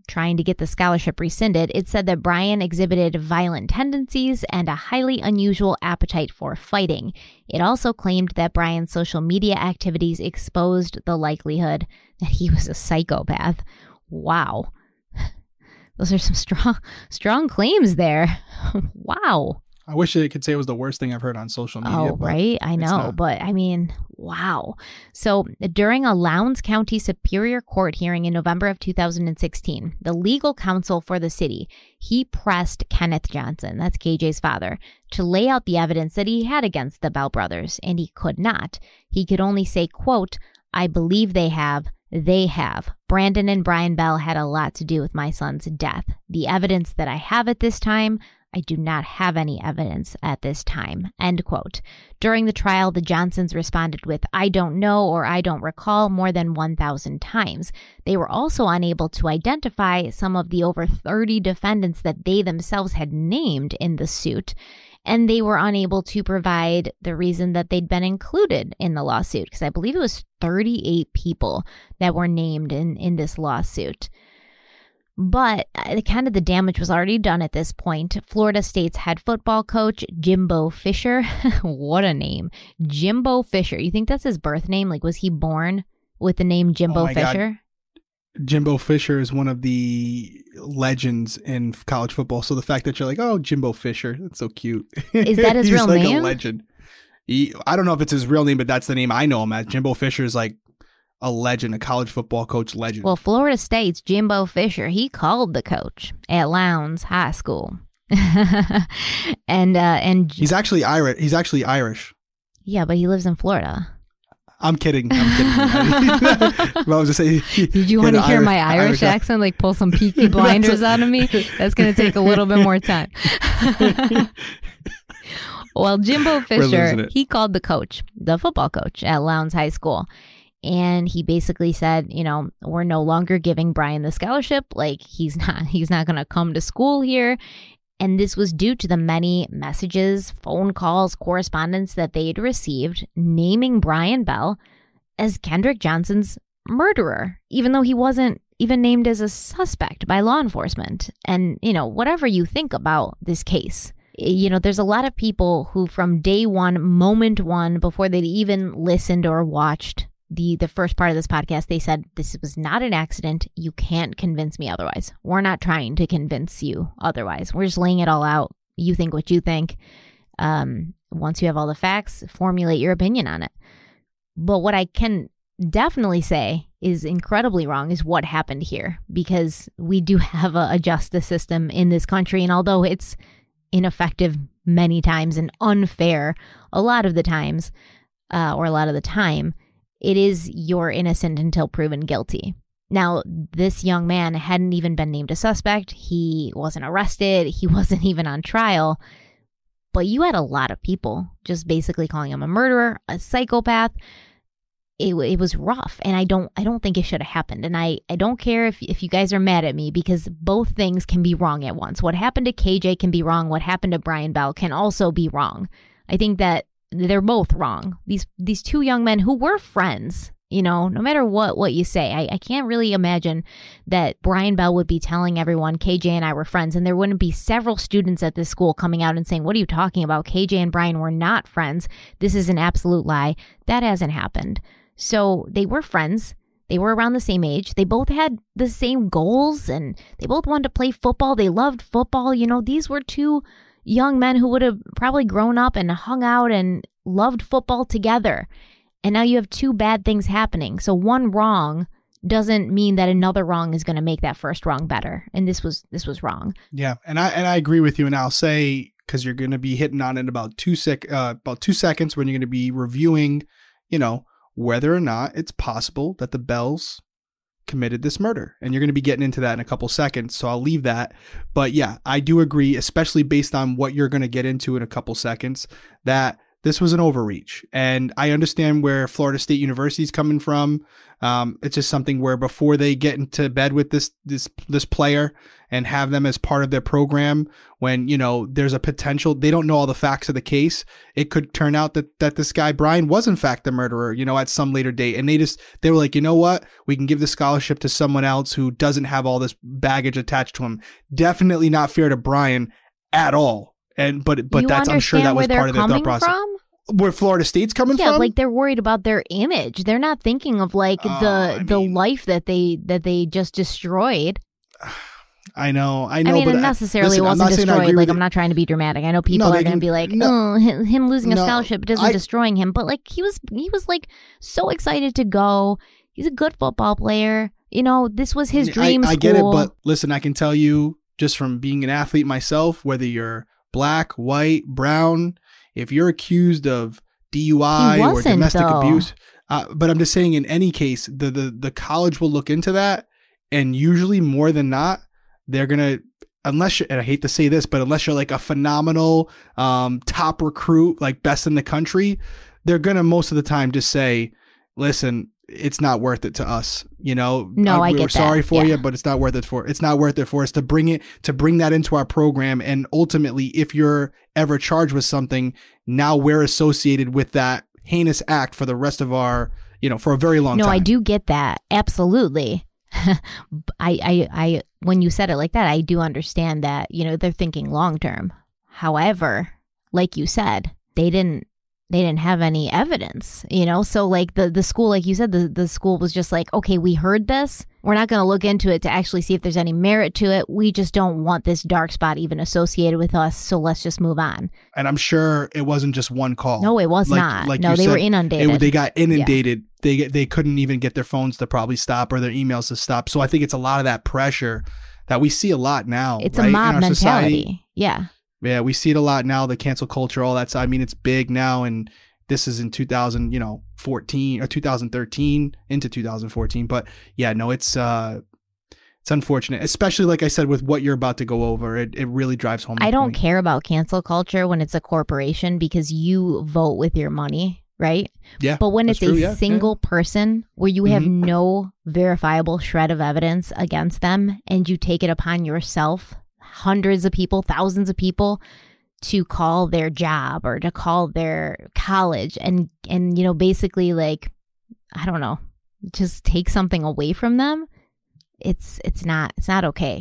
trying to get the scholarship rescinded, it said that Brian exhibited violent tendencies and a highly unusual appetite for fighting. It also claimed that Brian's social media activities exposed the likelihood that he was a psychopath. Wow. Those are some strong claims there. Wow. I wish I could say it was the worst thing I've heard on social media. Oh, right. I know. But I mean, wow. So during a Lowndes County Superior Court hearing in November of 2016, the legal counsel for the city, he pressed Kenneth Johnson, that's KJ's father, to lay out the evidence that he had against the Bell brothers, and he could not. He could only say, quote, "I believe they have. They have. Brandon and Brian Bell had a lot to do with my son's death. The evidence that I have at this time, I do not have any evidence at this time," end quote. During the trial, the Johnsons responded with "I don't know" or "I don't recall" more than 1,000 times. They were also unable to identify some of the over 30 defendants that they themselves had named in the suit, and they were unable to provide the reason that they'd been included in the lawsuit, because I believe it was 38 people that were named in this lawsuit. But kind of the damage was already done at this point. Florida State's head football coach, Jimbo Fisher, what a name, Jimbo Fisher. You think that's his birth name? Like, was he born with the name Jimbo Fisher? God. Jimbo Fisher is one of the legends in college football. So the fact that you're like, oh, Jimbo Fisher, that's so cute. Is that his real name? He's like a legend. I don't know if it's his real name, but that's the name I know him as. Jimbo Fisher is like a legend, a college football coach legend. Well, Florida State's Jimbo Fisher, he called the coach at Lowndes High School. and he's actually Irish. Yeah, but he lives in Florida. I'm kidding. I was just saying. Did you want to hear my Irish accent? Like pull some Peaky Blinders out of me? That's going to take a little bit more time. Well, Jimbo Fisher, he called the coach, the football coach at Lowndes High School. And he basically said, you know, we're no longer giving Brian the scholarship. Like, he's not going to come to school here. And this was due to the many messages, phone calls, correspondence that they had received naming Brian Bell as Kendrick Johnson's murderer, even though he wasn't even named as a suspect by law enforcement. And, you know, whatever you think about this case, you know, there's a lot of people who from day one, moment one, before they'd even listened or watched the first part of this podcast, they said, this was not an accident. You can't convince me otherwise. We're not trying to convince you otherwise. We're just laying it all out. You think what you think. Once you have all the facts, formulate your opinion on it. But what I can definitely say is incredibly wrong is what happened here, because we do have a justice system in this country. And although it's ineffective many times and unfair a lot of the times, or a lot of the time, it is you're innocent until proven guilty. Now, this young man hadn't even been named a suspect. He wasn't arrested. He wasn't even on trial. But you had a lot of people just basically calling him a murderer, a psychopath. It was rough, and I don't think it should have happened. And I don't care if you guys are mad at me, because both things can be wrong at once. What happened to KJ can be wrong. What happened to Brian Bell can also be wrong. I think that they're both wrong. These two young men who were friends, you know, no matter what you say, I can't really imagine that Brian Bell would be telling everyone KJ and I were friends, and there wouldn't be several students at this school coming out and saying, what are you talking about? KJ and Brian were not friends. This is an absolute lie. That hasn't happened. So they were friends. They were around the same age. They both had the same goals, and they both wanted to play football. They loved football. You know, these were two young men who would have probably grown up and hung out and loved football together. And now you have two bad things happening. So one wrong doesn't mean that another wrong is going to make that first wrong better. And this was wrong. Yeah. And I agree with you. And I'll say, because you're going to be hitting on it about 2 seconds when you're going to be reviewing, you know, whether or not it's possible that the Bells committed this murder. And you're going to be getting into that in a couple seconds. So I'll leave that. But yeah, I do agree, especially based on what you're going to get into in a couple seconds, that this was an overreach. And I understand where Florida State University is coming from. It's just something where before they get into bed with this player and have them as part of their program, when, you know, there's a potential, they don't know all the facts of the case. It could turn out that this guy, Brian, was in fact the murderer, you know, at some later date. And they were like, you know what? We can give the scholarship to someone else who doesn't have all this baggage attached to him. Definitely not fair to Brian at all. But that's, I'm sure that was part of their thought process. Where Florida State's coming from? Yeah, like they're worried about their image. They're not thinking of like the life that they just destroyed. I know. I mean, but it necessarily wasn't destroyed. Like, I'm not trying to be dramatic. I know people are going to be like, him losing a scholarship doesn't destroying him. But like, he was like so excited to go. He's a good football player. You know, this was his dream school. I get it, but listen, I can tell you just from being an athlete myself, whether you're black, white, brown, if you're accused of DUI or domestic abuse, but I'm just saying, in any case, the college will look into that, and usually more than not, they're gonna, unless you're, and I hate to say this, but unless you're like a phenomenal top recruit, like best in the country, they're gonna most of the time just say, listen, it's not worth it to us, you know. No, I get that. We're sorry for you, but it's not worth it for us to bring that into our program. And ultimately, if you're ever charged with something, now we're associated with that heinous act for the rest of our, you know, for a very long time. No, I do get that. Absolutely. I when you said it like that, I do understand that, you know, they're thinking long term. However, like you said, they didn't have any evidence, you know? So like the school, like you said, the school was just like, okay, we heard this. We're not going to look into it to actually see if there's any merit to it. We just don't want this dark spot even associated with us. So let's just move on. And I'm sure it wasn't just one call. No, it was not. Like no, they were inundated. They got inundated. Yeah. They couldn't even get their phones to probably stop or their emails to stop. So I think it's a lot of that pressure that we see a lot now. It's a mob mentality. Society. Yeah. Yeah, we see it a lot now, the cancel culture, all that. I mean, it's big now, and this is in 2014 or 2013 into 2014. But yeah, no, it's unfortunate, especially like I said, with what you're about to go over. It really drives home. I don't care about cancel culture when it's a corporation because you vote with your money, right? Yeah. But when it's a single person where you have no verifiable shred of evidence against them and you take it upon yourself, hundreds of people, thousands of people, to call their job or to call their college and you know, basically, like, I don't know, just take something away from them. It's not okay.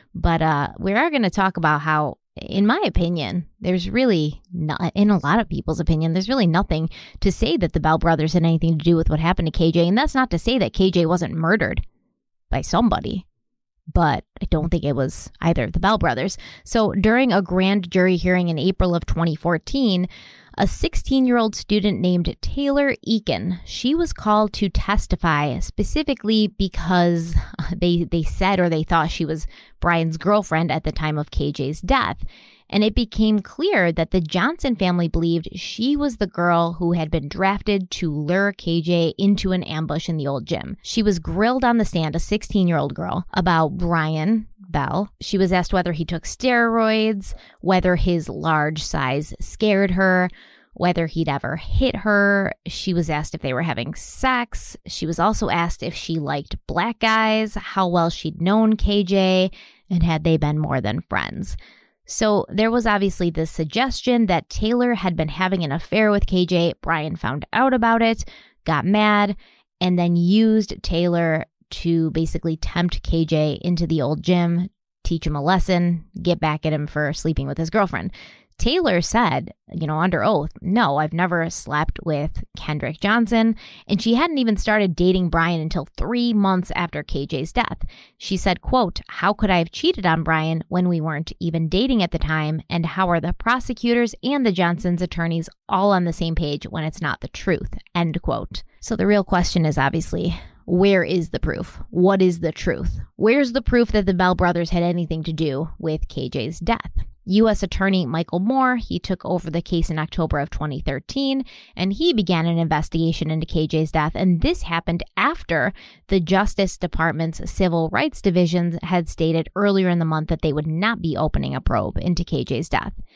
But we are going to talk about how, in my opinion, there's really not, in a lot of people's opinion, there's really nothing to say that the Bell brothers had anything to do with what happened to KJ. And that's not to say that KJ wasn't murdered by somebody, but I don't think it was either of the Bell brothers. So during a grand jury hearing in April of 2014, a 16-year-old student named Taylor Eakin, she was called to testify specifically because they said, or they thought she was Brian's girlfriend at the time of KJ's death. And it became clear that the Johnson family believed she was the girl who had been drafted to lure KJ into an ambush in the old gym. She was grilled on the stand, a 16-year-old girl, about Brian Bell. She was asked whether he took steroids, whether his large size scared her, whether he'd ever hit her. She was asked if they were having sex. She was also asked if she liked black guys, how well she'd known KJ, and had they been more than friends. So there was obviously this suggestion that Taylor had been having an affair with KJ. Brian found out about it, got mad, and then used Taylor to basically tempt KJ into the old gym, teach him a lesson, get back at him for sleeping with his girlfriend. Taylor said, you know, under oath, no, I've never slept with Kendrick Johnson. And she hadn't even started dating Brian until 3 months after KJ's death. She said, quote, how could I have cheated on Brian when we weren't even dating at the time? And how are the prosecutors and the Johnsons' attorneys all on the same page when it's not the truth? End quote. So the real question is obviously, where is the proof? What is the truth? Where's the proof that the Bell brothers had anything to do with KJ's death? U.S. Attorney Michael Moore, he took over the case in October of 2013, and he began an investigation into KJ's death. And this happened after the Justice Department's Civil Rights Division had stated earlier in the month that they would not be opening a probe into KJ's death.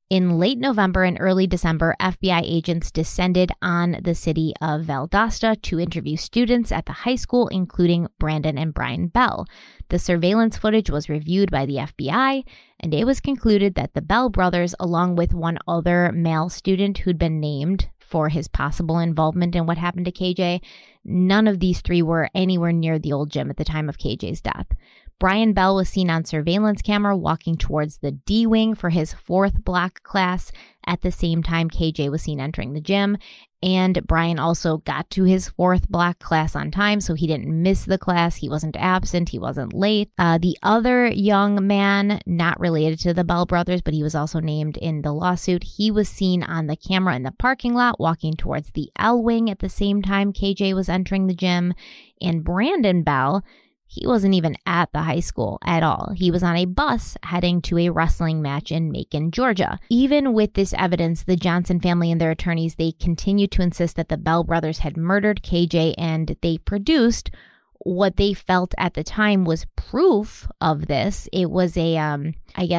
In late November and early December, FBI agents descended on the city of Valdosta to interview students at the high school, including Brandon and Brian Bell. The surveillance footage was reviewed by the FBI, and it was concluded that the Bell brothers, along with one other male student who'd been named for his possible involvement in what happened to KJ, none of these three were anywhere near the old gym at the time of KJ's death. Brian Bell was seen on surveillance camera walking towards the D wing for his 4th block class at the same time KJ was seen entering the gym. And Brian also got to his 4th block class on time, so he didn't miss the class. He wasn't absent. He wasn't late. The other young man, not related to the Bell brothers, but he was also named in the lawsuit, he was seen on the camera in the parking lot walking towards the L wing at the same time KJ was entering the gym. And Brandon Bell, he wasn't even at the high school at all. He was on a bus heading to a wrestling match in Macon, Georgia. Even with this evidence, the Johnson family and their attorneys, they continued to insist that the Bell brothers had murdered KJ, and they produced what they felt at the time was proof of this. It was it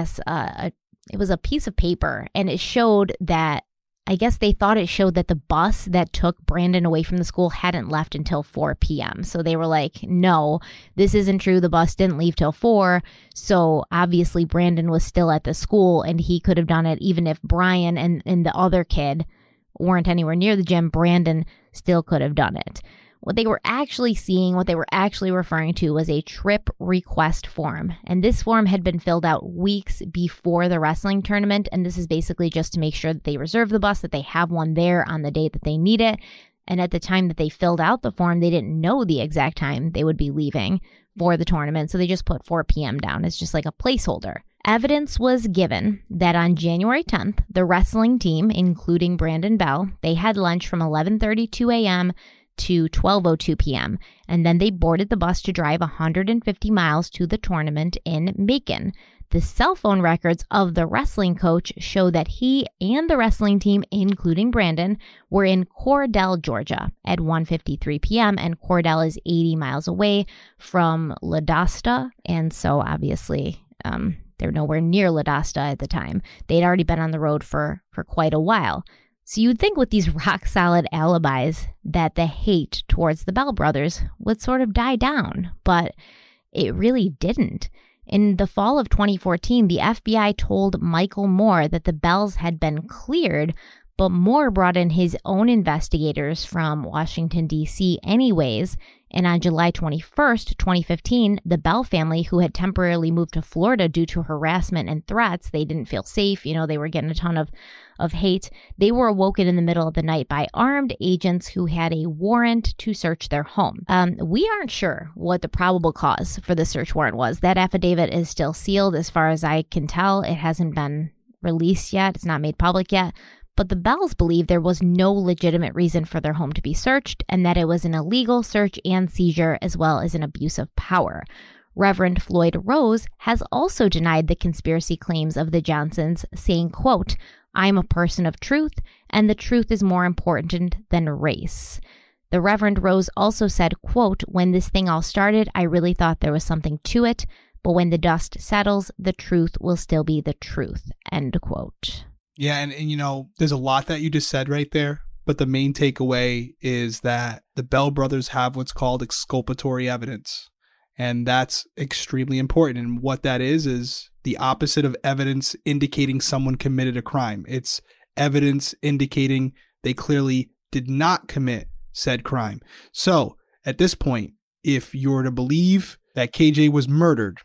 was a piece of paper, and it showed that, I guess they thought it showed that the bus that took Brandon away from the school hadn't left until 4 p.m. So they were like, no, this isn't true. The bus didn't leave till 4. So obviously Brandon was still at the school, and he could have done it even if Brian and the other kid weren't anywhere near the gym. Brandon still could have done it. What they were actually seeing, what they were actually referring to, was a trip request form. And this form had been filled out weeks before the wrestling tournament. And this is basically just to make sure that they reserve the bus, that they have one there on the date that they need it. And at the time that they filled out the form, they didn't know the exact time they would be leaving for the tournament. So they just put 4 p.m. down as just like a placeholder. Evidence was given that on January 10th, the wrestling team, including Brandon Bell, they had lunch from 11:32 a.m. to 12:02 p.m. and then they boarded the bus to drive 150 miles to the tournament in Macon. The cell phone records of the wrestling coach show that he and the wrestling team, including Brandon, were in Cordell, Georgia at 1:53 p.m. and Cordell is 80 miles away from Valdosta, and so obviously they're nowhere near Valdosta at the time. They'd already been on the road for quite a while. So you'd think with these rock-solid alibis that the hate towards the Bell brothers would sort of die down, but it really didn't. In the fall of 2014, the FBI told Michael Moore that the Bells had been cleared, but Moore brought in his own investigators from Washington, D.C. anyways, and on July 21st, 2015, the Bell family, who had temporarily moved to Florida due to harassment and threats, they didn't feel safe, they were getting a ton of hate, they were awoken in the middle of the night by armed agents who had a warrant to search their home. We aren't sure what the probable cause for the search warrant was. That affidavit is still sealed as far as I can tell. It hasn't been released yet. It's not made public yet. But the Bells believe there was no legitimate reason for their home to be searched and that it was an illegal search and seizure as well as an abuse of power. Reverend Floyd Rose has also denied the conspiracy claims of the Johnsons, saying, quote, "I'm a person of truth, and the truth is more important than race." The Reverend Rose also said, quote, "When this thing all started, I really thought there was something to it, but when the dust settles, the truth will still be the truth," end quote. Yeah, and there's a lot that you just said right there, but the main takeaway is that the Bell brothers have what's called exculpatory evidence, and that's extremely important. And what that is the opposite of evidence indicating someone committed a crime. It's evidence indicating they clearly did not commit said crime. So at this point, if you're to believe that KJ was murdered,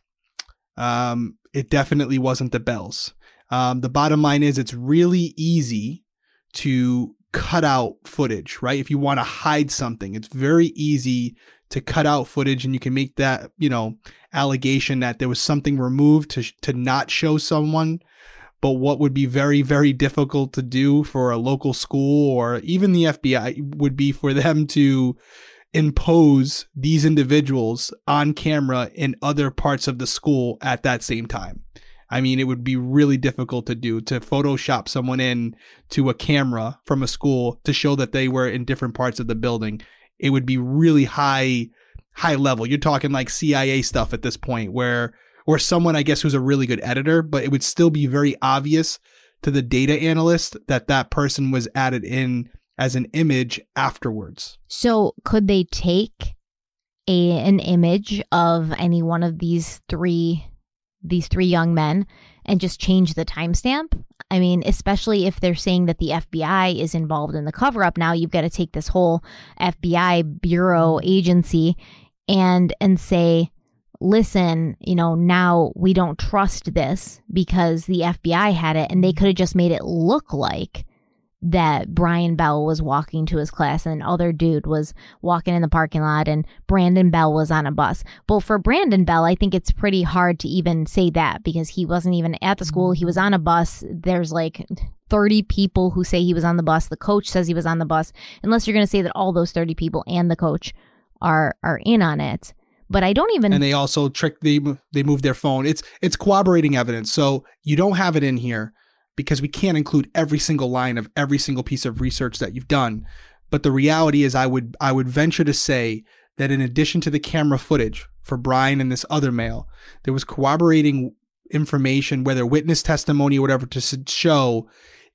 it definitely wasn't the Bells. The bottom line is it's really easy to cut out footage, right? If you want to hide something, it's very easy to cut out footage and you can make that, allegation that there was something removed to not show someone. But what would be very, very difficult to do for a local school or even the FBI would be for them to impose these individuals on camera in other parts of the school at that same time. I mean, it would be really difficult to do, to Photoshop someone in to a camera from a school to show that they were in different parts of the building. It would be really high level. You're talking like CIA stuff at this point or someone, I guess, who's a really good editor, but it would still be very obvious to the data analyst that person was added in as an image afterwards. So could they take an image of any one of these three young men and just change the timestamp? I mean, especially if they're saying that the FBI is involved in the cover-up. Now you've got to take this whole FBI bureau agency and say, listen, now we don't trust this because the FBI had it, and they could have just made it look like that Brian Bell was walking to his class and other dude was walking in the parking lot and Brandon Bell was on a bus. But for Brandon Bell, I think it's pretty hard to even say that because he wasn't even at the school. He was on a bus. There's like 30 people who say he was on the bus. The coach says he was on the bus, unless you're going to say that all those 30 people and the coach are in on it. But I don't even... And they also they moved their phone. It's corroborating evidence. So you don't have it in here because we can't include every single line of every single piece of research that you've done. But the reality is I would venture to say that in addition to the camera footage for Brian and this other male, there was corroborating information, whether witness testimony or whatever, to show,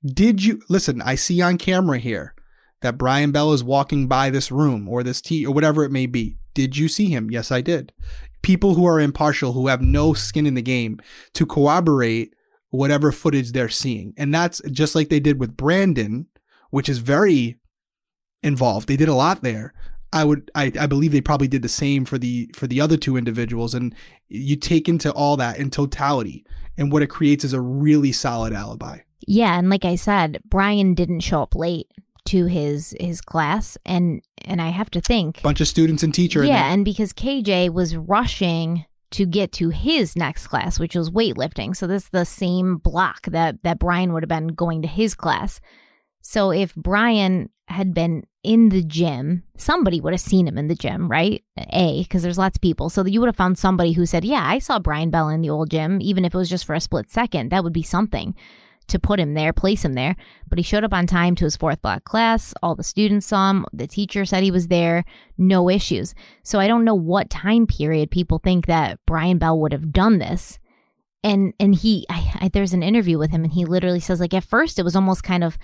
listen, I see on camera here that Brian Bell is walking by this room or this or whatever it may be. Did you see him? Yes, I did. People who are impartial, who have no skin in the game, to corroborate whatever footage they're seeing. And that's just like they did with Brandon, which is very involved. They did a lot there. I believe they probably did the same for the other two individuals. And you take into all that in totality, and what it creates is a really solid alibi. Yeah, and like I said, Brian didn't show up late to his class, and I have to think bunch of students and teacher. Yeah, and because KJ was rushing to get to his next class, which was weightlifting. So this is the same block that Brian would have been going to his class. So if Brian had been in the gym, somebody would have seen him in the gym, right? Because there's lots of people. So you would have found somebody who said, yeah, I saw Brian Bell in the old gym, even if it was just for a split second. That would be something to put him there, place him there. But he showed up on time to his 4th block class. All the students saw him. The teacher said he was there. No issues. So I don't know what time period people think that Brian Bell would have done this. And there's an interview with him, and he literally says, like, at first it was almost kind of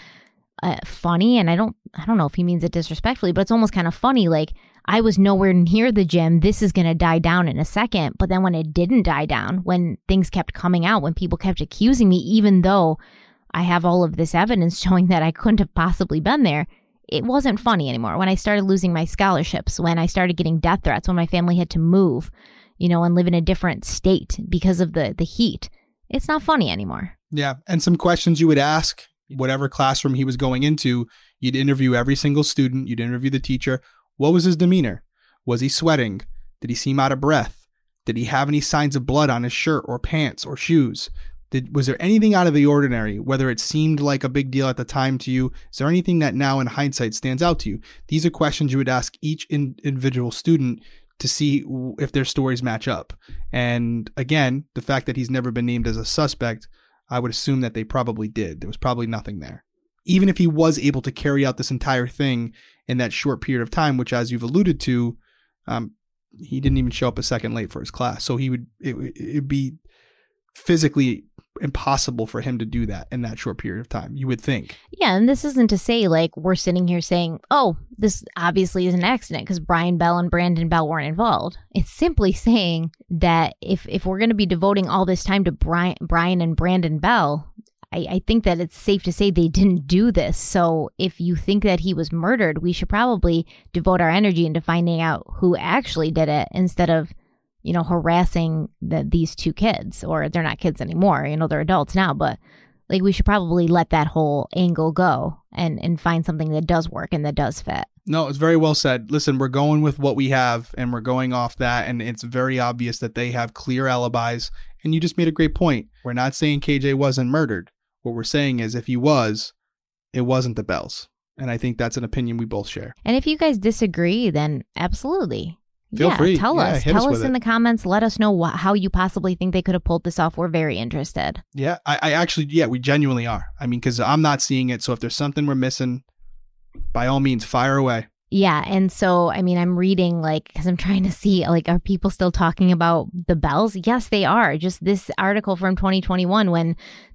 funny, and I don't know if he means it disrespectfully, but it's almost kind of funny. Like, I was nowhere near the gym. This is going to die down in a second. But then when it didn't die down, when things kept coming out, when people kept accusing me, even though I have all of this evidence showing that I couldn't have possibly been there, it wasn't funny anymore. When I started losing my scholarships, when I started getting death threats, when my family had to move, and live in a different state because of the heat, it's not funny anymore. Yeah. And some questions you would ask, whatever classroom he was going into, you'd interview every single student. You'd interview the teacher. What was his demeanor? Was he sweating? Did he seem out of breath? Did he have any signs of blood on his shirt or pants or shoes? Was there anything out of the ordinary, whether it seemed like a big deal at the time to you? Is there anything that now in hindsight stands out to you? These are questions you would ask each individual student to see if their stories match up. And again, the fact that he's never been named as a suspect, I would assume that they probably did. There was probably nothing there. Even if he was able to carry out this entire thing in that short period of time, which, as you've alluded to, he didn't even show up a second late for his class. So it'd be physically impossible for him to do that in that short period of time, you would think. Yeah, and this isn't to say like we're sitting here saying, oh, this obviously is an accident because Brian Bell and Brandon Bell weren't involved. It's simply saying that if we're going to be devoting all this time to Brian and Brandon Bell, I think that it's safe to say they didn't do this. So if you think that he was murdered, we should probably devote our energy into finding out who actually did it instead of, harassing these two kids. Or they're not kids anymore, they're adults now, but like we should probably let that whole angle go and find something that does work and that does fit. No, it's very well said. Listen, we're going with what we have and we're going off that, and it's very obvious that they have clear alibis. And you just made a great point. We're not saying KJ wasn't murdered. What we're saying is if he was, it wasn't the Bells. And I think that's an opinion we both share. And if you guys disagree, then absolutely. Feel free. Tell us. Tell us in the comments. Let us know how you possibly think they could have pulled this off. We're very interested. Yeah, I actually, we genuinely are. I mean, because I'm not seeing it. So if there's something we're missing, by all means, fire away. Yeah. And so, I mean, I'm reading because I'm trying to see, are people still talking about the bells? Yes, they are. Just this article from 2021 when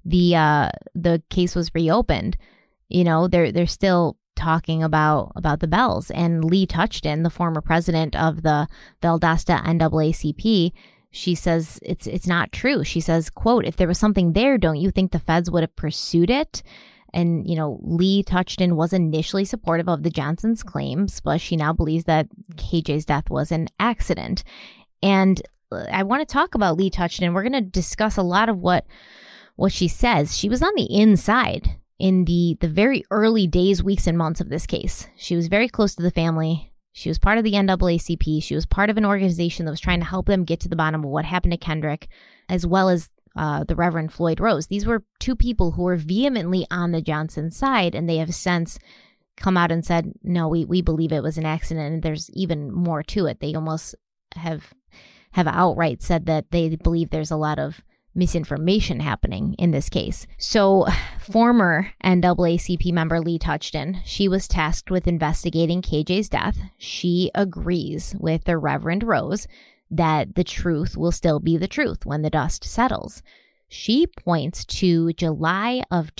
the case was reopened, they're still talking about the bells. And Lee Touchton, the former president of the Valdosta NAACP, she says it's not true. She says, quote, "If there was something there, don't you think the feds would have pursued it?" And, Lee Touchton was initially supportive of the Johnsons' claims, but she now believes that KJ's death was an accident. And I want to talk about Lee Touchton. We're going to discuss a lot of what she says. She was on the inside in the very early days, weeks, and months of this case. She was very close to the family. She was part of the NAACP. She was part of an organization that was trying to help them get to the bottom of what happened to Kendrick, as well as the Reverend Floyd Rose. These were two people who were vehemently on the Johnson side, and they have since come out and said, no, we believe it was an accident, and there's even more to it. They almost have outright said that they believe there's a lot of misinformation happening in this case. So former NAACP member Lee Touchton, she was tasked with investigating KJ's death. She agrees with the Reverend Rose that the truth will still be the truth when the dust settles. She points to July of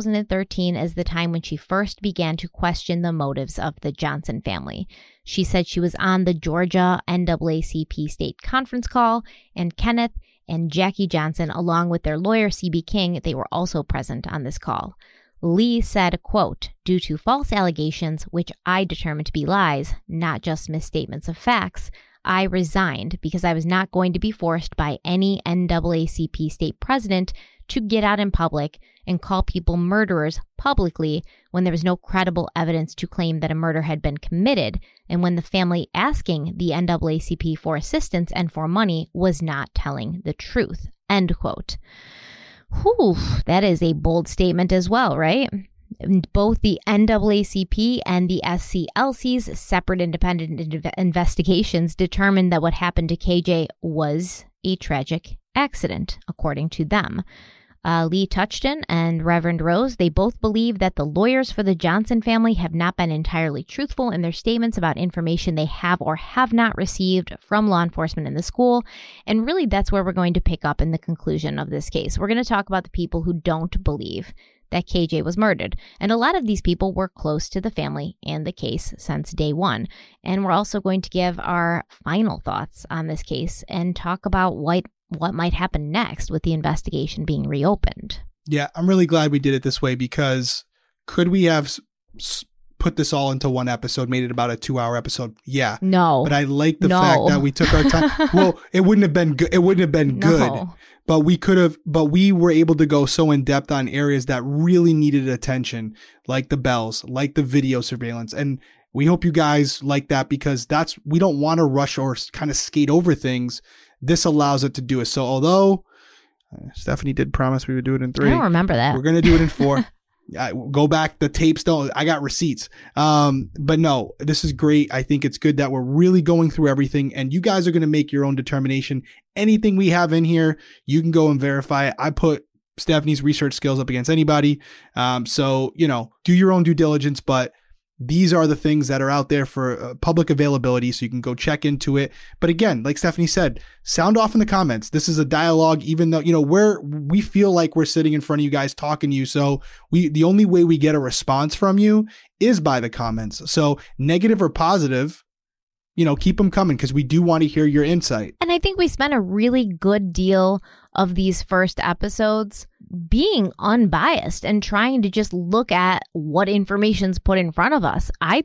2013 as the time when she first began to question the motives of the Johnson family. She said she was on the Georgia NAACP state conference call, and Kenneth and Jackie Johnson, along with their lawyer C.B. King, they were also present on this call. Lee said, quote, "Due to false allegations, which I determined to be lies, not just misstatements of facts, I resigned because I was not going to be forced by any NAACP state president to get out in public and call people murderers publicly when there was no credible evidence to claim that a murder had been committed, and when the family asking the NAACP for assistance and for money was not telling the truth." End quote. Whew, that is a bold statement as well, right? Both the NAACP and the SCLC's separate independent investigations determined that what happened to KJ was a tragic accident, according to them. Lee Touchton and Reverend Rose, they both believe that the lawyers for the Johnson family have not been entirely truthful in their statements about information they have or have not received from law enforcement in the school. And really, that's where we're going to pick up in the conclusion of this case. We're going to talk about the people who don't believe that KJ was murdered. And a lot of these people were close to the family and the case since day one. And we're also going to give our final thoughts on this case and talk about what might happen next with the investigation being reopened. Yeah, I'm really glad we did it this way, because could we have put this all into one episode, made it about a 2-hour episode? Yeah. No. But I like the fact that we took our time. Well, it wouldn't have been good. It wouldn't have been good. But we were able to go so in depth on areas that really needed attention, like the bells, like the video surveillance. And we hope you guys like that, because we don't want to rush or kind of skate over things. This allows it to do it. So although Stephanie did promise we would do it in 3. I don't remember that. We're going to do it in 4. Go back. The tapes don't. I got receipts. But no, this is great. I think it's good that we're really going through everything, and you guys are going to make your own determination. Anything we have in here, you can go and verify it. I put Stephanie's research skills up against anybody. So, do your own due diligence, but these are the things that are out there for public availability, so you can go check into it. But again, like Stephanie said, sound off in the comments. This is a dialogue, even though, we feel like we're sitting in front of you guys talking to you. So the only way we get a response from you is by the comments. So negative or positive, keep them coming, because we do want to hear your insight. And I think we spent a really good deal of these first episodes being unbiased and trying to just look at what information's put in front of us. I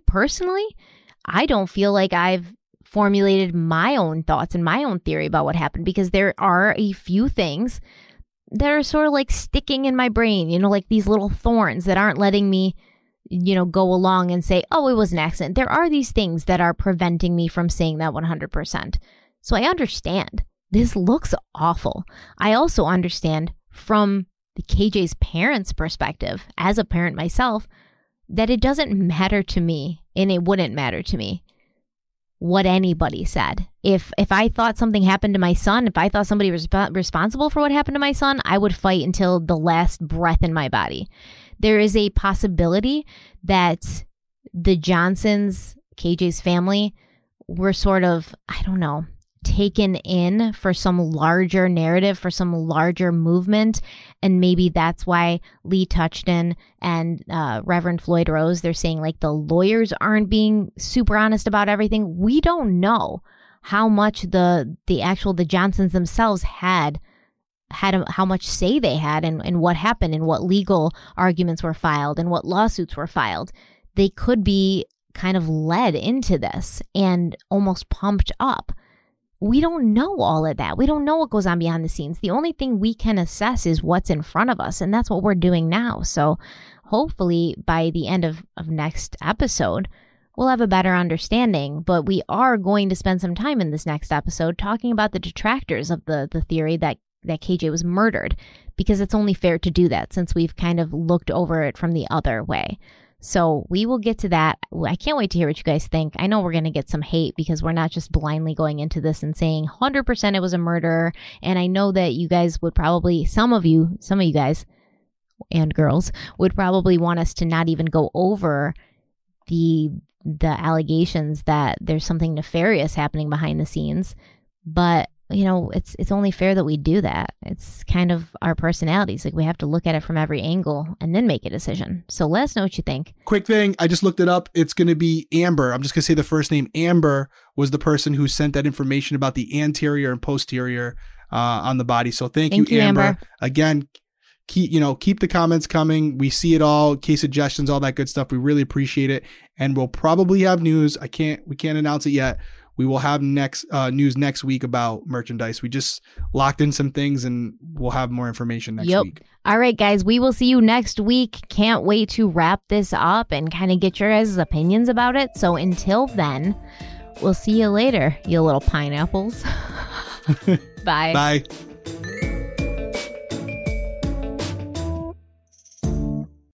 don't feel like I've formulated my own thoughts and my own theory about what happened, because there are a few things that are sort of like sticking in my brain, like these little thorns that aren't letting me, go along and say, oh, it was an accident. There are these things that are preventing me from saying that 100%. So I understand. This looks awful. I also understand from the KJ's parents' perspective, as a parent myself, that it doesn't matter to me, and it wouldn't matter to me what anybody said. If I thought something happened to my son, if I thought somebody was responsible for what happened to my son, I would fight until the last breath in my body. There is a possibility that the Johnsons KJ's family were sort of, I don't know, taken in for some larger narrative, for some larger movement. And maybe that's why Lee Touchton and Reverend Floyd Rose, they're saying like the lawyers aren't being super honest about everything. We don't know how much the Johnsons themselves had how much say they had and what happened and what legal arguments were filed and what lawsuits were filed. They could be kind of led into this and almost pumped up. We don't know all of that. We don't know what goes on behind the scenes. The only thing we can assess is what's in front of us, and that's what we're doing now. So hopefully by the end of next episode, we'll have a better understanding. But we are going to spend some time in this next episode talking about the detractors of the theory that KJ was murdered, because it's only fair to do that since we've kind of looked over it from the other way. So we will get to that. I can't wait to hear what you guys think. I know we're going to get some hate because we're not just blindly going into this and saying 100% it was a murder. And I know that you guys would probably, some of you guys and girls would probably want us to not even go over the allegations that there's something nefarious happening behind the scenes. But you know, it's only fair that we do that. It's kind of our personalities. Like we have to look at it from every angle and then make a decision. So let us know what you think. Quick thing, I just looked it up. It's going to be Amber. I'm just going to say the first name. Amber was the person who sent that information about the anterior and posterior on the body. So thank you, Amber. Again, keep the comments coming. We see it all, case suggestions, all that good stuff. We really appreciate it. And we'll probably have news. We can't announce it yet. We will have news next week about merchandise. We just locked in some things and we'll have more information next week. All right, guys, we will see you next week. Can't wait to wrap this up and kind of get your guys' opinions about it. So until then, we'll see you later, you little pineapples. Bye. Bye.